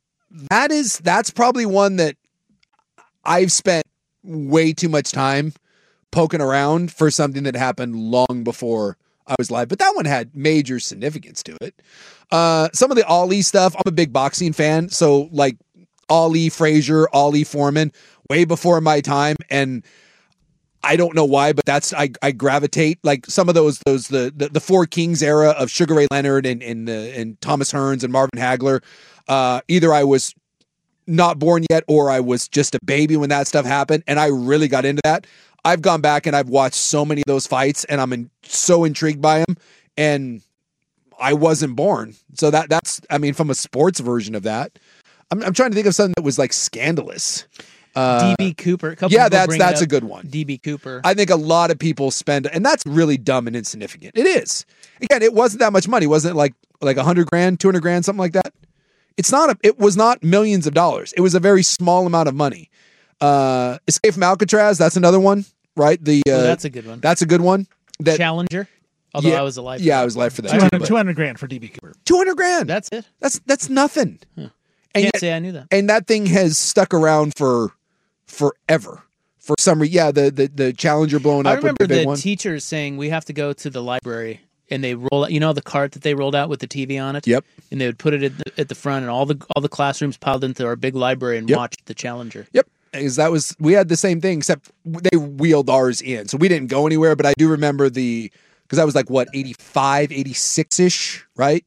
Speaker 5: That's probably one that I've spent way too much time poking around for something that happened long before I was live. But that one had major significance to it. Some of the Ali stuff, I'm a big boxing fan. So like Ali Frazier, Ali Foreman, way before my time. And I don't know why, but I gravitate like some of those the Four Kings era of Sugar Ray Leonard and Thomas Hearns and Marvin Hagler. Either I was not born yet or I was just a baby when that stuff happened, and I really got into that. I've gone back and I've watched so many of those fights, and I'm so intrigued by them, and I wasn't born. So that's from a sports version of that. I'm trying to think of something that was like scandalous.
Speaker 4: DB Cooper.
Speaker 5: That's a good one.
Speaker 4: DB Cooper.
Speaker 5: I think a lot of people spend, and that's really dumb and insignificant. It is. Again, it wasn't that much money. Wasn't it like $100,000, $200,000, something like that? It was not millions of dollars. It was a very small amount of money. Escape from Alcatraz, that's another one, right?
Speaker 4: That's a good one.
Speaker 5: That's a good one.
Speaker 4: Challenger. Although I was alive.
Speaker 5: Yeah, I was alive for that.
Speaker 6: $200,000 for DB Cooper.
Speaker 5: $200,000.
Speaker 4: That's it.
Speaker 5: That's nothing.
Speaker 4: Huh.
Speaker 5: And
Speaker 4: Can't say I knew that.
Speaker 5: And that thing has stuck around for forever. For some reason, the Challenger blowing up.
Speaker 4: I remember
Speaker 5: with the big
Speaker 4: the
Speaker 5: one.
Speaker 4: teachers saying we have to go to the library, and they roll out. The cart that they rolled out with the TV on it.
Speaker 5: Yep.
Speaker 4: And they would put it at the front, and all the classrooms piled into our big library and watched the Challenger.
Speaker 5: Yep. Because we had the same thing, except they wheeled ours in, so we didn't go anywhere. But I do remember because that was like 85, 86ish, right?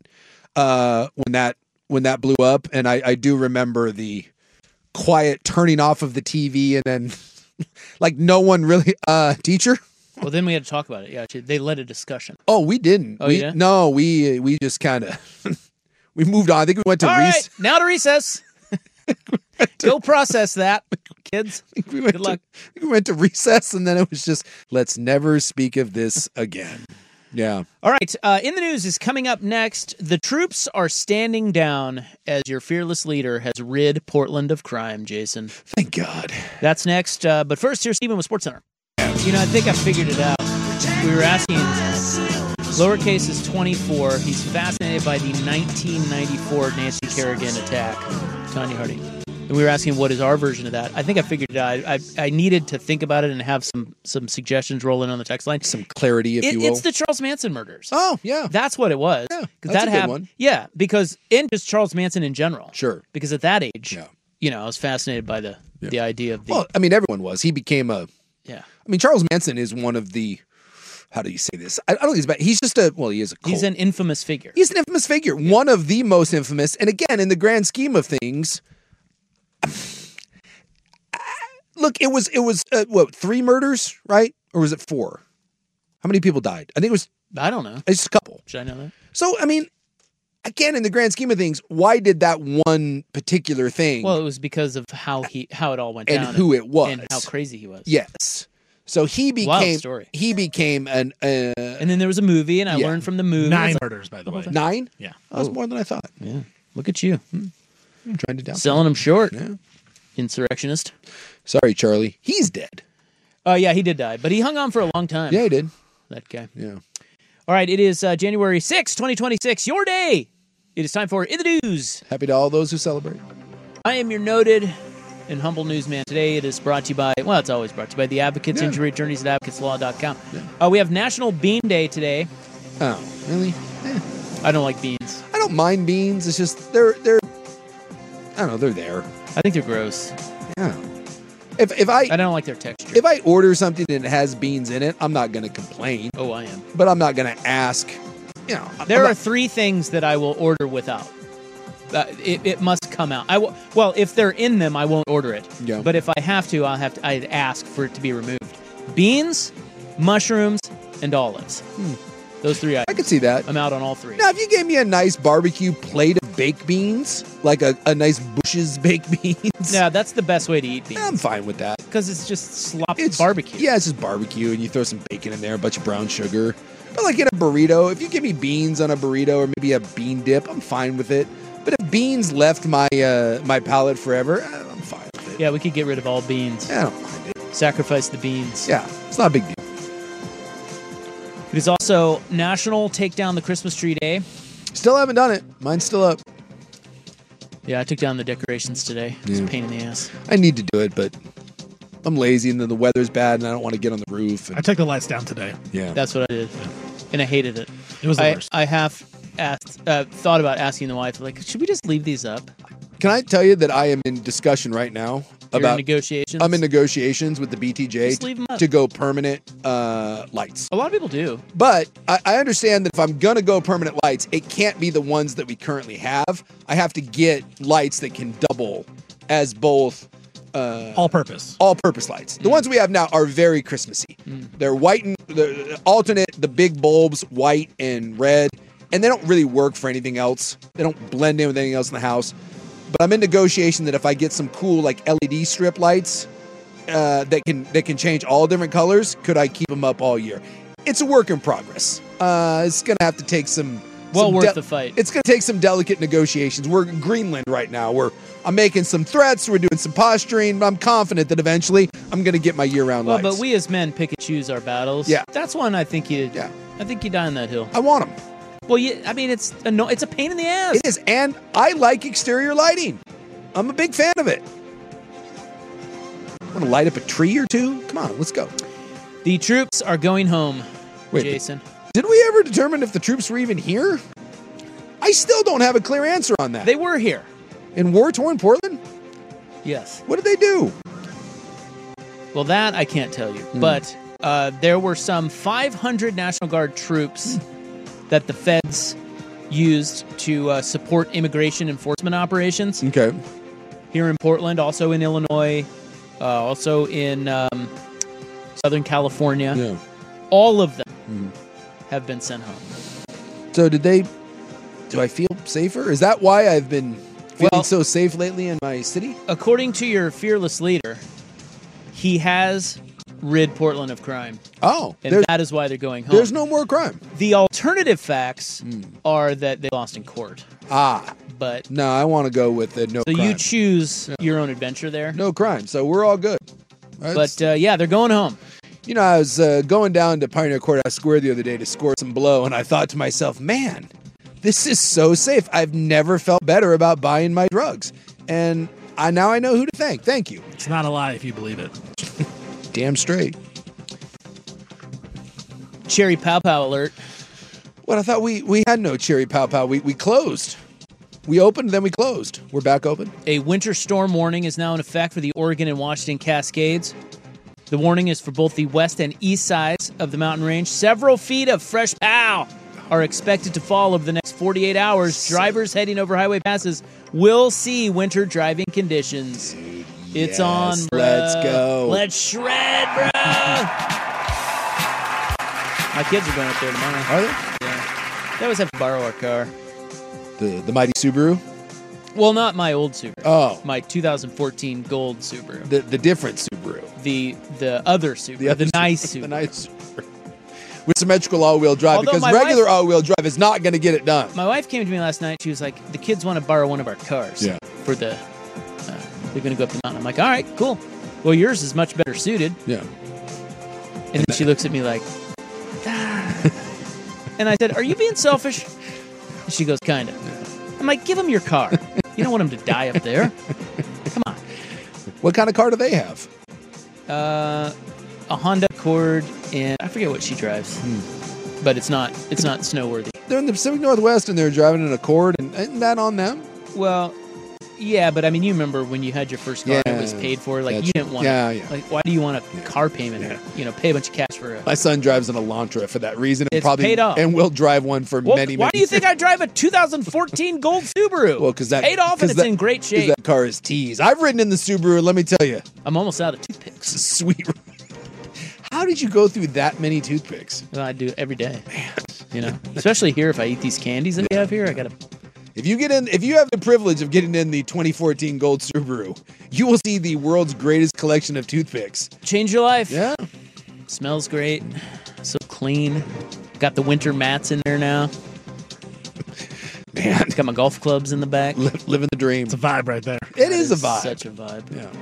Speaker 5: When that blew up, and I do remember the quiet turning off of the TV, and then like no one really teacher.
Speaker 4: Well, then we had to talk about it. Yeah, they led a discussion.
Speaker 5: Oh, we didn't.
Speaker 4: Oh, yeah?
Speaker 5: No, we just kind of we moved on. I think we went to
Speaker 4: right, now to recess. Go process that, kids. Good luck.
Speaker 5: We went to recess, and then it was just, let's never speak of this again. Yeah.
Speaker 4: All right. In the news is coming up next. The troops are standing down as your fearless leader has rid Portland of crime, Jason.
Speaker 5: Thank God.
Speaker 4: That's next. But first, here's Stephen with SportsCenter. I think I figured it out. We were asking, Lowercase is 24. He's fascinated by the 1994 Nancy Kerrigan attack. Tanya Harding. And we were asking what is our version of that. I think I figured it out. I needed to think about it and have some suggestions roll in on the text line.
Speaker 5: Some clarity, if you will.
Speaker 4: It's the Charles Manson murders.
Speaker 5: Oh, yeah.
Speaker 4: That's what it was.
Speaker 5: Yeah,
Speaker 4: that's
Speaker 5: that a good one.
Speaker 4: Yeah, because in just Charles Manson in general.
Speaker 5: Sure.
Speaker 4: Because at that age, I was fascinated by the idea of the...
Speaker 5: Well, I mean, everyone was. He became a...
Speaker 4: Yeah.
Speaker 5: I mean, Charles Manson is one of the... How do you say this? I don't think he's bad. He's just he is a cult.
Speaker 4: He's an infamous figure.
Speaker 5: He's an infamous figure. Yeah. One of the most infamous. And again, in the grand scheme of things... Look, it was 3 murders, right? Or was it 4? How many people died? I think it was...
Speaker 4: I don't know.
Speaker 5: It's just a couple.
Speaker 4: Should I know that?
Speaker 5: So, I mean, again, in the grand scheme of things, why did that one particular thing...
Speaker 4: Well, it was because of how it all went down.
Speaker 5: And who it was.
Speaker 4: And how crazy he was.
Speaker 5: Yes. So he became...
Speaker 4: Wild story.
Speaker 5: He became an...
Speaker 4: and then there was a movie, and I learned from the movie.
Speaker 6: 9 murders, by the way.
Speaker 5: 9?
Speaker 6: Yeah.
Speaker 5: That was more than I thought.
Speaker 4: Yeah. Look at you.
Speaker 5: I'm trying to down.
Speaker 4: Selling them short.
Speaker 5: Yeah.
Speaker 4: Insurrectionist.
Speaker 5: Sorry, Charlie. He's dead.
Speaker 4: Yeah, he did die, but he hung on for a long time.
Speaker 5: Yeah, he did.
Speaker 4: That guy.
Speaker 5: Yeah.
Speaker 4: All right, it is January 6, 2026, your day. It is time for In the News.
Speaker 5: Happy to all those who celebrate.
Speaker 4: I am your noted and humble newsman. Today it is brought to you by, well, it's always brought to you by the Advocates, injury attorneys at advocateslaw.com. Yeah. We have National Bean Day today.
Speaker 5: Oh, really?
Speaker 4: I don't like beans.
Speaker 5: I don't mind beans. It's just, they're I don't know, they're there.
Speaker 4: I think they're gross.
Speaker 5: Yeah. If I
Speaker 4: don't like their texture.
Speaker 5: If I order something and it has beans in it, I'm not going to complain.
Speaker 4: Oh, I am.
Speaker 5: But I'm not going to ask.
Speaker 4: There are 3 things that I will order without. It must come out. Well, if they're in them, I won't order it.
Speaker 5: Yeah.
Speaker 4: But if I have to, I'd ask for it to be removed. Beans, mushrooms, and olives. Those 3 items.
Speaker 5: I could see that.
Speaker 4: I'm out on all 3.
Speaker 5: Now, if you gave me a nice barbecue plate of baked beans, like a nice Bush's baked beans.
Speaker 4: Yeah, that's the best way to eat beans.
Speaker 5: I'm fine with that.
Speaker 4: Because it's just sloppy barbecue.
Speaker 5: Yeah, it's just barbecue, and you throw some bacon in there, a bunch of brown sugar. But like in a burrito, if you give me beans on a burrito or maybe a bean dip, I'm fine with it. But if beans left my my palate forever, I'm fine with it.
Speaker 4: Yeah, we could get rid of all beans.
Speaker 5: Yeah, I don't mind it.
Speaker 4: Sacrifice the beans.
Speaker 5: Yeah, it's not a big deal.
Speaker 4: It is also National Take Down the Christmas Tree Day.
Speaker 5: Still haven't done it. Mine's still up.
Speaker 4: Yeah, I took down the decorations today. It's a pain in the ass.
Speaker 5: I need to do it, but I'm lazy and then the weather's bad and I don't want to get on the roof.
Speaker 6: I took the lights down today.
Speaker 5: Yeah.
Speaker 4: That's what I did. And I hated it.
Speaker 6: It was the worst.
Speaker 4: I have thought about asking the wife, like, should we just leave these up?
Speaker 5: Can I tell you that I am in discussion right now about
Speaker 4: negotiations?
Speaker 5: I'm in negotiations with the BTJ
Speaker 4: Just leave them up.
Speaker 5: to go permanent lights.
Speaker 4: A lot of people do.
Speaker 5: But I understand that if I'm going to go permanent lights, it can't be the ones that we currently have. I have to get lights that can double as both
Speaker 6: all-purpose
Speaker 5: lights. The ones we have now are very Christmassy. They're white and the alternate, the big bulbs, white and red, and they don't really work for anything else. They don't blend in with anything else in the house. But I'm in negotiation that if I get some cool like LED strip lights that can change all different colors, could I keep them up all year? It's a work in progress. It's gonna have to take some
Speaker 4: worth the fight.
Speaker 5: It's gonna take some delicate negotiations. We're in Greenland right now. I'm making some threats. We're doing some posturing. I'm confident that eventually I'm gonna get my year-round lights.
Speaker 4: But we as men pick and choose our battles.
Speaker 5: Yeah,
Speaker 4: that's one I think you die on that hill.
Speaker 5: I want them.
Speaker 4: Well, I mean, it's a pain in the ass.
Speaker 5: It is, and I like exterior lighting. I'm a big fan of it. Want to light up a tree or two? Come on, let's go.
Speaker 4: The troops are going home, Jason.
Speaker 5: Did we ever determine if the troops were even here? I still don't have a clear answer on that.
Speaker 4: They were here.
Speaker 5: In war-torn Portland?
Speaker 4: Yes.
Speaker 5: What did they do?
Speaker 4: Well, that I can't tell you. But there were some 500 National Guard troops that the feds used to support immigration enforcement operations.
Speaker 5: Okay.
Speaker 4: Here in Portland, also in Illinois, also in Southern California.
Speaker 5: Yeah.
Speaker 4: All of them have been sent home.
Speaker 5: So do I feel safer? Is that why I've been feeling so safe lately in my city?
Speaker 4: According to your fearless leader, he has rid Portland of crime.
Speaker 5: Oh.
Speaker 4: And that is why they're going home.
Speaker 5: There's no more crime.
Speaker 4: The alternative facts are that they lost in court. But
Speaker 5: no, I want to go with the no crime.
Speaker 4: So you choose your own adventure there.
Speaker 5: No crime. So we're all good.
Speaker 4: But they're going home.
Speaker 5: You know, I was going down to Pioneer Courthouse Square the other day to score some blow, and I thought to myself, man, this is so safe. I've never felt better about buying my drugs. And Now I know who to thank. Thank you.
Speaker 6: It's not a lie if you believe it.
Speaker 5: Damn straight.
Speaker 4: Cherry Pow Pow alert.
Speaker 5: What? I thought we had no Cherry Pow Pow. We closed. We opened, then we closed. We're back open.
Speaker 4: A winter storm warning is now in effect for the Oregon and Washington Cascades. The warning is for both the west and east sides of the mountain range. Several feet of fresh pow are expected to fall over the next 48 hours. Drivers heading over highway passes will see winter driving conditions. Dude, it's on, bro.
Speaker 5: Let's go.
Speaker 4: Let's shred, bro. My kids are going up there tomorrow.
Speaker 5: Are they?
Speaker 4: Yeah. They always have to borrow our car.
Speaker 5: The mighty Subaru?
Speaker 4: Well, not my old Subaru.
Speaker 5: Oh.
Speaker 4: My 2014 gold Subaru.
Speaker 5: The different Subaru.
Speaker 4: The other Subaru. The nice Subaru.
Speaker 5: The nice Subaru. With symmetrical all-wheel drive,
Speaker 4: Although
Speaker 5: because regular all-wheel drive is not going to get it done.
Speaker 4: My wife came to me last night. She was like, the kids want to borrow one of our cars.
Speaker 5: Yeah.
Speaker 4: For the, they're going to go up the mountain. I'm like, all right, cool. Well, yours is much better suited.
Speaker 5: Yeah.
Speaker 4: And then she looks at me like, and I said, are you being selfish? And she goes, kind of. I'm like, give them your car. You don't want them to die up there. Come on.
Speaker 5: What kind of car do they have?
Speaker 4: A Honda Accord, and I forget what she drives. But it's not snow-worthy.
Speaker 5: They're in the Pacific Northwest, and they're driving an Accord, and isn't that on them?
Speaker 4: Well, yeah, but I mean, you remember when you had your first car and it was paid for? Like, you didn't want like, why do you want a car payment? Yeah. Pay a bunch of cash for a...
Speaker 5: My son drives an Elantra for that reason.
Speaker 4: It's probably paid off.
Speaker 5: And will drive one for many
Speaker 4: Why do you think I drive a 2014 gold Subaru?
Speaker 5: Well, because that...
Speaker 4: paid off and it's in great shape.
Speaker 5: Because that car is teased. I've ridden in the Subaru, let me tell you.
Speaker 4: I'm almost out of toothpicks.
Speaker 5: Sweet. How did you go through that many toothpicks?
Speaker 4: Well, I do it every day. Man. Especially here, if I eat these candies that we have here, I gotta...
Speaker 5: If you have the privilege of getting in the 2014 gold Subaru, you will see the world's greatest collection of toothpicks.
Speaker 4: Change your life.
Speaker 5: Yeah.
Speaker 4: Smells great. So clean. Got the winter mats in there now.
Speaker 5: Man.
Speaker 4: Got my golf clubs in the back.
Speaker 5: Living the dream.
Speaker 6: It's a vibe right there.
Speaker 5: It is a vibe.
Speaker 4: Such a vibe.
Speaker 5: Yeah.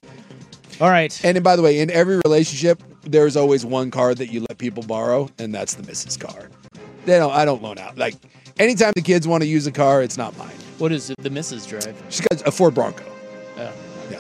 Speaker 4: All right.
Speaker 5: And by the way, in every relationship, there's always one car that you let people borrow, and that's the missus' car. I don't loan out. Like, anytime the kids want to use a car, it's not mine.
Speaker 4: What does the missus drive?
Speaker 5: She's got a Ford Bronco.
Speaker 4: Oh.
Speaker 5: Yeah.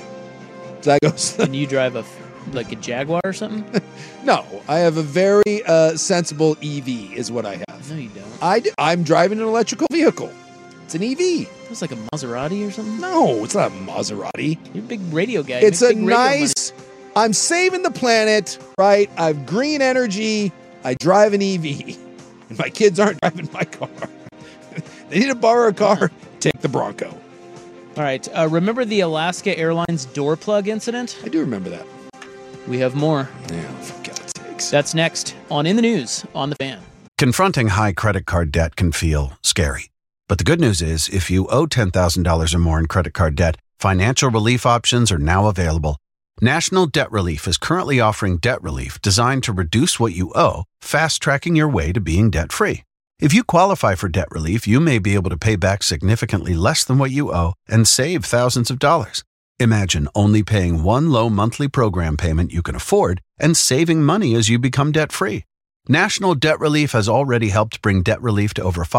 Speaker 5: So that goes.
Speaker 4: And you drive a Jaguar or something?
Speaker 5: No, I have a very sensible EV is what I have.
Speaker 4: No, you don't.
Speaker 5: I'm driving an electrical vehicle. It's an EV.
Speaker 4: It was like a Maserati or something?
Speaker 5: No, it's not a Maserati.
Speaker 4: You're a big radio guy.
Speaker 5: It's a nice... I'm saving the planet, right? I have green energy. I drive an EV. And my kids aren't driving my car. They need to borrow a car. Take the Bronco.
Speaker 4: All right. Remember the Alaska Airlines door plug incident?
Speaker 5: I do remember that.
Speaker 4: We have more.
Speaker 5: Yeah, for God's sakes.
Speaker 4: That's next on In the News on The Fan.
Speaker 1: Confronting high credit card debt can feel scary. But the good news is, if you owe $10,000 or more in credit card debt, financial relief options are now available. National Debt Relief is currently offering debt relief designed to reduce what you owe, fast-tracking your way to being debt-free. If you qualify for debt relief, you may be able to pay back significantly less than what you owe and save thousands of dollars. Imagine only paying one low monthly program payment you can afford and saving money as you become debt-free. National Debt Relief has already helped bring debt relief to over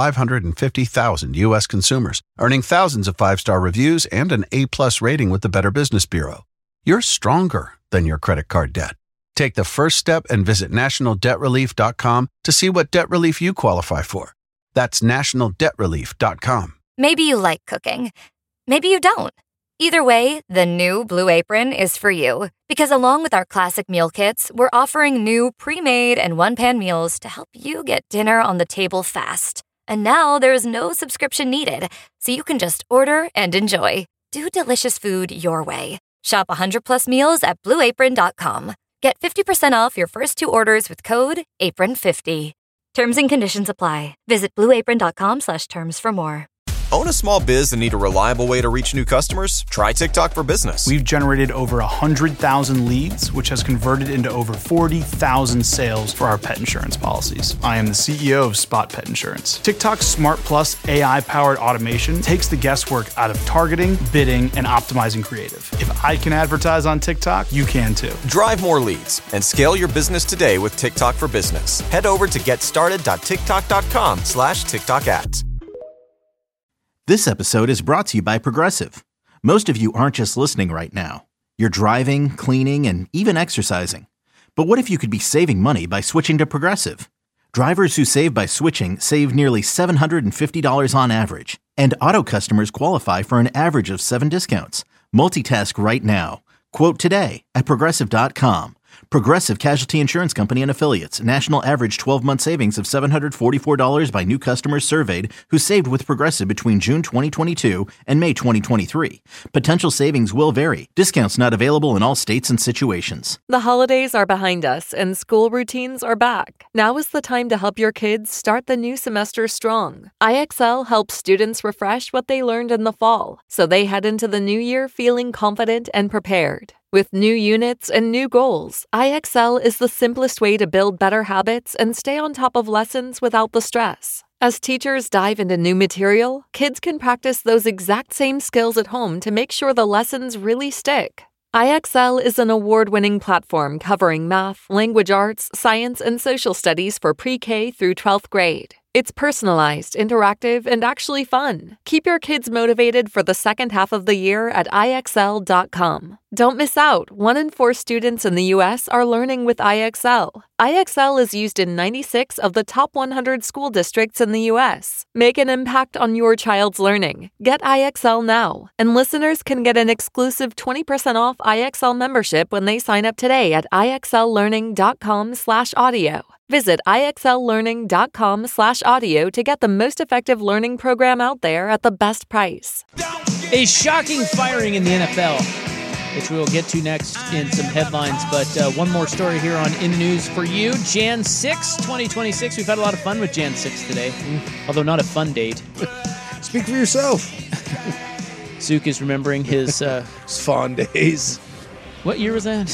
Speaker 1: 550,000 U.S. consumers, earning thousands of five-star reviews and an A-plus rating with the Better Business Bureau. You're stronger than your credit card debt. Take the first step and visit nationaldebtrelief.com to see what debt relief you qualify for. That's nationaldebtrelief.com.
Speaker 11: Maybe you like cooking. Maybe you don't. Either way, the new Blue Apron is for you. Because along with our classic meal kits, we're offering new pre-made and one-pan meals to help you get dinner on the table fast. And now there's no subscription needed, so you can just order and enjoy. Do delicious food your way. Shop 100+ meals at blueapron.com. Get 50% off your first 2 orders with code APRON50. Terms and conditions apply. Visit blueapron.com/terms for more.
Speaker 9: Own a small biz and need a reliable way to reach new customers? Try TikTok for Business.
Speaker 12: We've generated over 100,000 leads, which has converted into over 40,000 sales for our pet insurance policies. I am the CEO of Spot Pet Insurance. TikTok's Smart Plus AI-powered automation takes the guesswork out of targeting, bidding, and optimizing creative. If I can advertise on TikTok, you can too.
Speaker 9: Drive more leads and scale your business today with TikTok for Business. Head over to getstarted.tiktok.com/TikTok ads.
Speaker 2: This episode is brought to you by Progressive. Most of you aren't just listening right now. You're driving, cleaning, and even exercising. But what if you could be saving money by switching to Progressive? Drivers who save by switching save nearly $750 on average, and auto customers qualify for an average of 7 discounts. Multitask right now. Quote today at Progressive.com. Progressive Casualty Insurance Company and Affiliates. National average 12-month savings of $744 by new customers surveyed who saved with Progressive between June 2022 and May 2023. Potential savings will vary. Discounts not available in all states and situations.
Speaker 3: The holidays are behind us and school routines are back. Now is the time to help your kids start the new semester strong. IXL helps students refresh what they learned in the fall, so they head into the new year feeling confident and prepared. With new units and new goals, IXL is the simplest way to build better habits and stay on top of lessons without the stress. As teachers dive into new material, kids can practice those exact same skills at home to make sure the lessons really stick. IXL is an award-winning platform covering math, language arts, science, and social studies for pre-K through 12th grade. It's personalized, interactive, and actually fun. Keep your kids motivated for the second half of the year at IXL.com. Don't miss out. 1 in 4 students in the U.S. are learning with IXL. IXL is used in 96 of the top 100 school districts in the U.S. Make an impact on your child's learning. Get IXL now. And listeners can get an exclusive 20% off IXL membership when they sign up today at IXLlearning.com/audio. Visit IXLlearning.com/audio to get the most effective learning program out there at the best price.
Speaker 4: A shocking firing in the NFL, which we will get to next in some headlines. But one more story here on In News for you. Jan 6, 2026. We've had a lot of fun with Jan 6 today, although not a fun date.
Speaker 5: Speak for yourself.
Speaker 4: Zook is remembering his
Speaker 5: fond days.
Speaker 4: What year was that?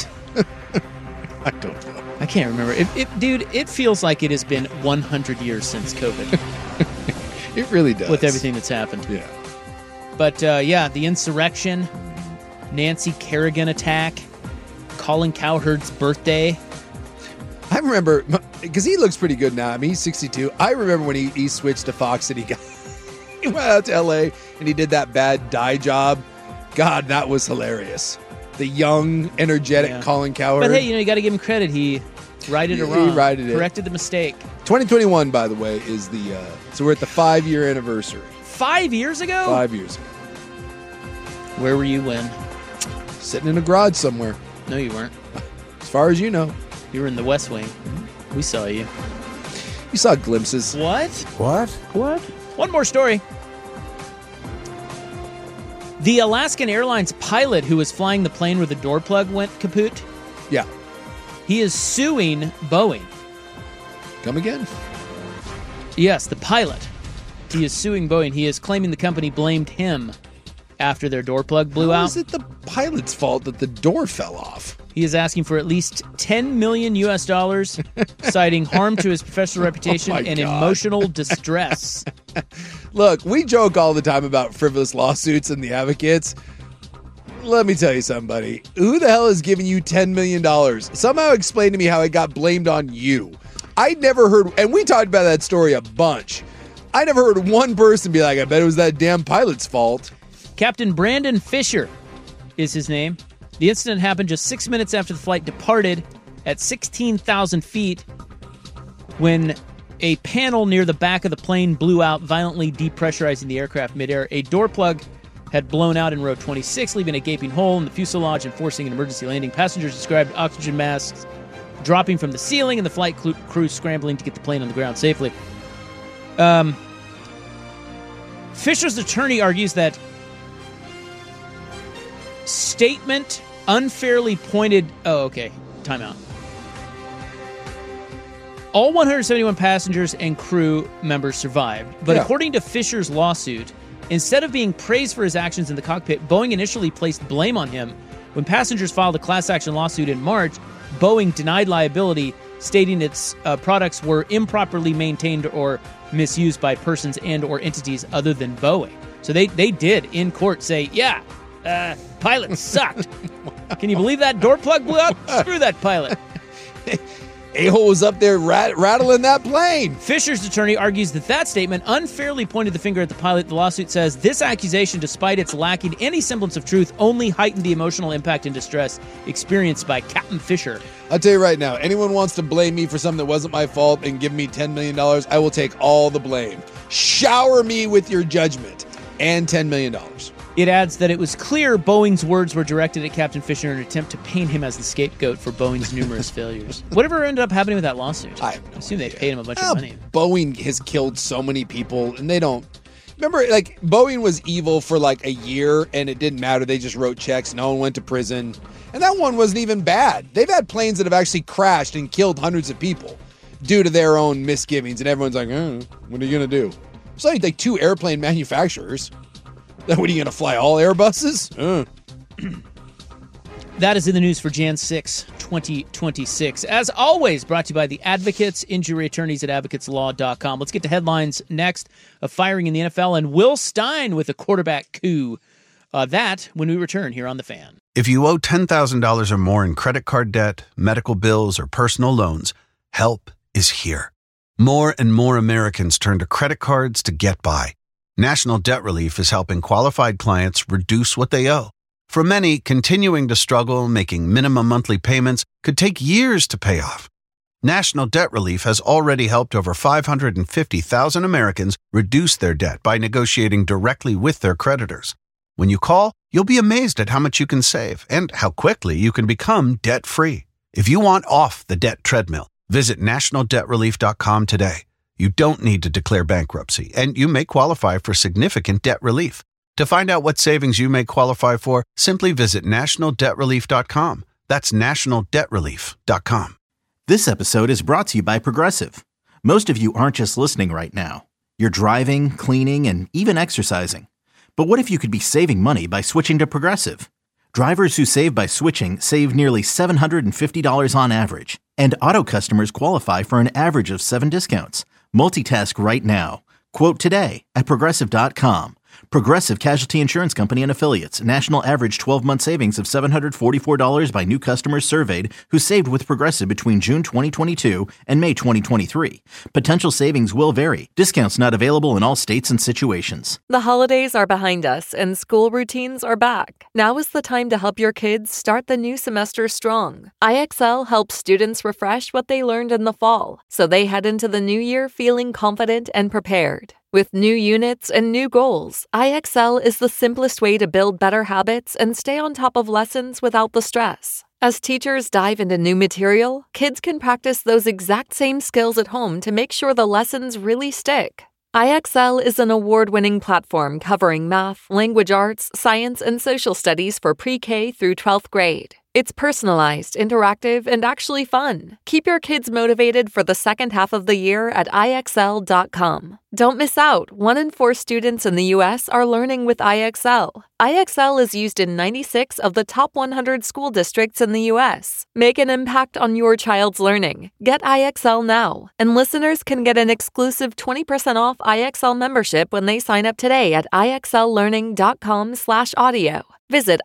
Speaker 5: I don't know.
Speaker 4: I can't remember. Dude, it feels like it has been 100 years since COVID.
Speaker 5: It really does.
Speaker 4: With everything that's happened.
Speaker 5: Yeah.
Speaker 4: But, the insurrection, Nancy Kerrigan attack, Colin Cowherd's birthday.
Speaker 5: I remember, because he looks pretty good now. I mean, he's 62. I remember when he switched to Fox and he went out to L.A. and he did that bad dye job. God, that was hilarious. The young, energetic Colin Cowherd.
Speaker 4: But hey, you got to give him credit. He righted it wrong.
Speaker 5: He righted it.
Speaker 4: Corrected the mistake.
Speaker 5: 2021, by the way, is the... so we're at the 5-year anniversary.
Speaker 4: 5 years ago?
Speaker 5: 5 years ago.
Speaker 4: Where were you when?
Speaker 5: Sitting in a garage somewhere.
Speaker 4: No, you weren't.
Speaker 5: As far as you know.
Speaker 4: You were in the West Wing. We saw you.
Speaker 5: You saw glimpses.
Speaker 4: What?
Speaker 5: What?
Speaker 4: One more story. The Alaskan Airlines pilot who was flying the plane where the door plug went kaput.
Speaker 5: Yeah.
Speaker 4: He is suing Boeing.
Speaker 5: Come again?
Speaker 4: Yes, the pilot. He is suing Boeing. He is claiming the company blamed him after their door plug blew out.
Speaker 5: How is it the pilot's fault that the door fell off?
Speaker 4: He is asking for at least $10 million US, citing harm to his professional reputation and emotional distress.
Speaker 5: Look, we joke all the time about frivolous lawsuits and the advocates. Let me tell you something, buddy. Who the hell is giving you $10 million? Somehow explain to me how it got blamed on you. I never heard, and we talked about that story a bunch. I never heard one person be like, I bet it was that damn pilot's fault.
Speaker 4: Captain Brandon Fisher is his name. The incident happened just 6 minutes after the flight departed at 16,000 feet when a panel near the back of the plane blew out, violently depressurizing the aircraft midair. A door plug had blown out in row 26, leaving a gaping hole in the fuselage and forcing an emergency landing. Passengers described oxygen masks dropping from the ceiling and the flight crew scrambling to get the plane on the ground safely. Fisher's attorney argues that statement unfairly pointed... Oh, okay. Time out. All 171 passengers and crew members survived, but according to Fisher's lawsuit, instead of being praised for his actions in the cockpit, Boeing initially placed blame on him. When passengers filed a class action lawsuit in March, Boeing denied liability, stating its products were improperly maintained or misused by persons and or entities other than Boeing. So they did, in court, say, pilot sucked. Can you believe that door plug blew out? Screw that pilot.
Speaker 5: a-hole was up there rattling that plane.
Speaker 4: Fisher's attorney argues that statement unfairly pointed the finger at the pilot. The lawsuit says this accusation, despite its lacking any semblance of truth, only heightened the emotional impact and distress experienced by Captain Fisher.
Speaker 5: I'll tell you right now, anyone wants to blame me for something that wasn't my fault and give me $10 million, I will take all the blame. Shower me with your judgment and $10 million.
Speaker 4: It adds that it was clear Boeing's words were directed at Captain Fisher in an attempt to paint him as the scapegoat for Boeing's numerous failures. Whatever ended up happening with that lawsuit? I assume they paid him a bunch of money.
Speaker 5: Boeing has killed so many people, and they don't... Remember, like, Boeing was evil for like a year, and it didn't matter. They just wrote checks. No one went to prison. And that one wasn't even bad. They've had planes that have actually crashed and killed hundreds of people due to their own misgivings, and everyone's like, what are you going to do? It's like two airplane manufacturers. What, are you going to fly all Airbuses?
Speaker 4: That is in the news for Jan 6, 2026. As always, brought to you by the Advocates, injury attorneys at advocateslaw.com. Let's get to headlines next. A firing in the NFL and Will Stein with a quarterback coup. That when we return here on The Fan.
Speaker 1: If you owe $10,000 or more in credit card debt, medical bills, or personal loans, help is here. More and more Americans turn to credit cards to get by. National Debt Relief is helping qualified clients reduce what they owe. For many, continuing to struggle making minimum monthly payments could take years to pay off. National Debt Relief has already helped over 550,000 Americans reduce their debt by negotiating directly with their creditors. When you call, you'll be amazed at how much you can save and how quickly you can become debt-free. If you want off the debt treadmill, visit nationaldebtrelief.com today. You don't need to declare bankruptcy, and you may qualify for significant debt relief. To find out what savings you may qualify for, simply visit nationaldebtrelief.com. That's nationaldebtrelief.com.
Speaker 2: This episode is brought to you by Progressive. Most of you aren't just listening right now. You're driving, cleaning, and even exercising. But what if you could be saving money by switching to Progressive? Drivers who save by switching save nearly $750 on average, and auto customers qualify for an average of 7 discounts. Multitask right now. Quote today at Progressive.com. Progressive Casualty Insurance Company and Affiliates. National average 12-month savings of $744 by new customers surveyed who saved with Progressive between June 2022 and May 2023. Potential savings will vary. Discounts not available in all states and situations.
Speaker 3: The holidays are behind us and school routines are back. Now is the time to help your kids start the new semester strong. IXL helps students refresh what they learned in the fall, so they head into the new year feeling confident and prepared. With new units and new goals, IXL is the simplest way to build better habits and stay on top of lessons without the stress. As teachers dive into new material, kids can practice those exact same skills at home to make sure the lessons really stick. IXL is an award-winning platform covering math, language arts, science, and social studies for pre-K through 12th grade. It's personalized, interactive, and actually fun. Keep your kids motivated for the second half of the year at IXL.com. Don't miss out. 1 in 4 students in the U.S. are learning with IXL. IXL is used in 96 of the top 100 school districts in the U.S. Make an impact on your child's learning. Get IXL now. And listeners can get an exclusive 20% off IXL membership when they sign up today at IXLlearning.com/audio. Visit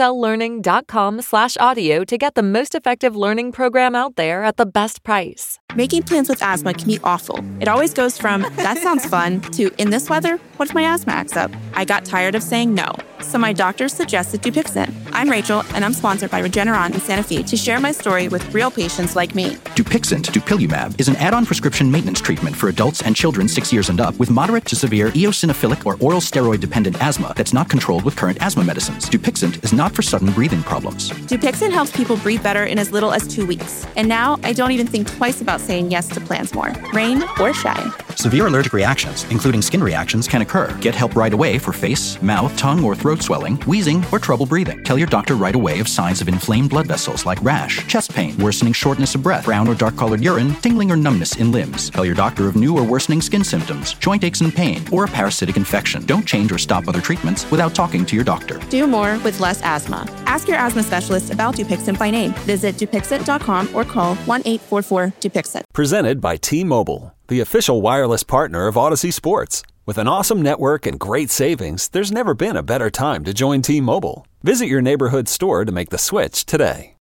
Speaker 3: IXLlearning.com/audio to get the most effective learning program out there at the best price.
Speaker 13: Making plans with asthma can be awful. It always goes from, that sounds fun, to, in this weather, what if my asthma acts up? I got tired of saying no, so my doctor suggested Dupixent. I'm Rachel, and I'm sponsored by Regeneron in Santa Fe to share my story with real patients like me.
Speaker 14: Dupixent, dupilumab, is an add-on prescription maintenance treatment for adults and children 6 years and up with moderate to severe eosinophilic or oral steroid-dependent asthma that's not controlled with current asthma medicines. Dupixent is not for sudden breathing problems.
Speaker 13: Dupixent helps people breathe better in as little as 2 weeks. And now, I don't even think twice about saying yes to plans more, rain or shine.
Speaker 14: Severe allergic reactions, including skin reactions, can occur. Get help right away for face, mouth, tongue, or throat swelling, wheezing, or trouble breathing. Tell your doctor right away of signs of inflamed blood vessels like rash, chest pain, worsening shortness of breath, brown or dark-colored urine, tingling or numbness in limbs. Tell your doctor of new or worsening skin symptoms, joint aches and pain, or a parasitic infection. Don't change or stop other treatments without talking to your doctor.
Speaker 13: Do more with less asthma. Ask your asthma specialist about Dupixent by name. Visit Dupixent.com or call 1-844-DUPIXENT.
Speaker 15: Presented by T-Mobile, the official wireless partner of Odyssey Sports. With an awesome network and great savings, there's never been a better time to join T-Mobile. Visit your neighborhood store to make the switch today.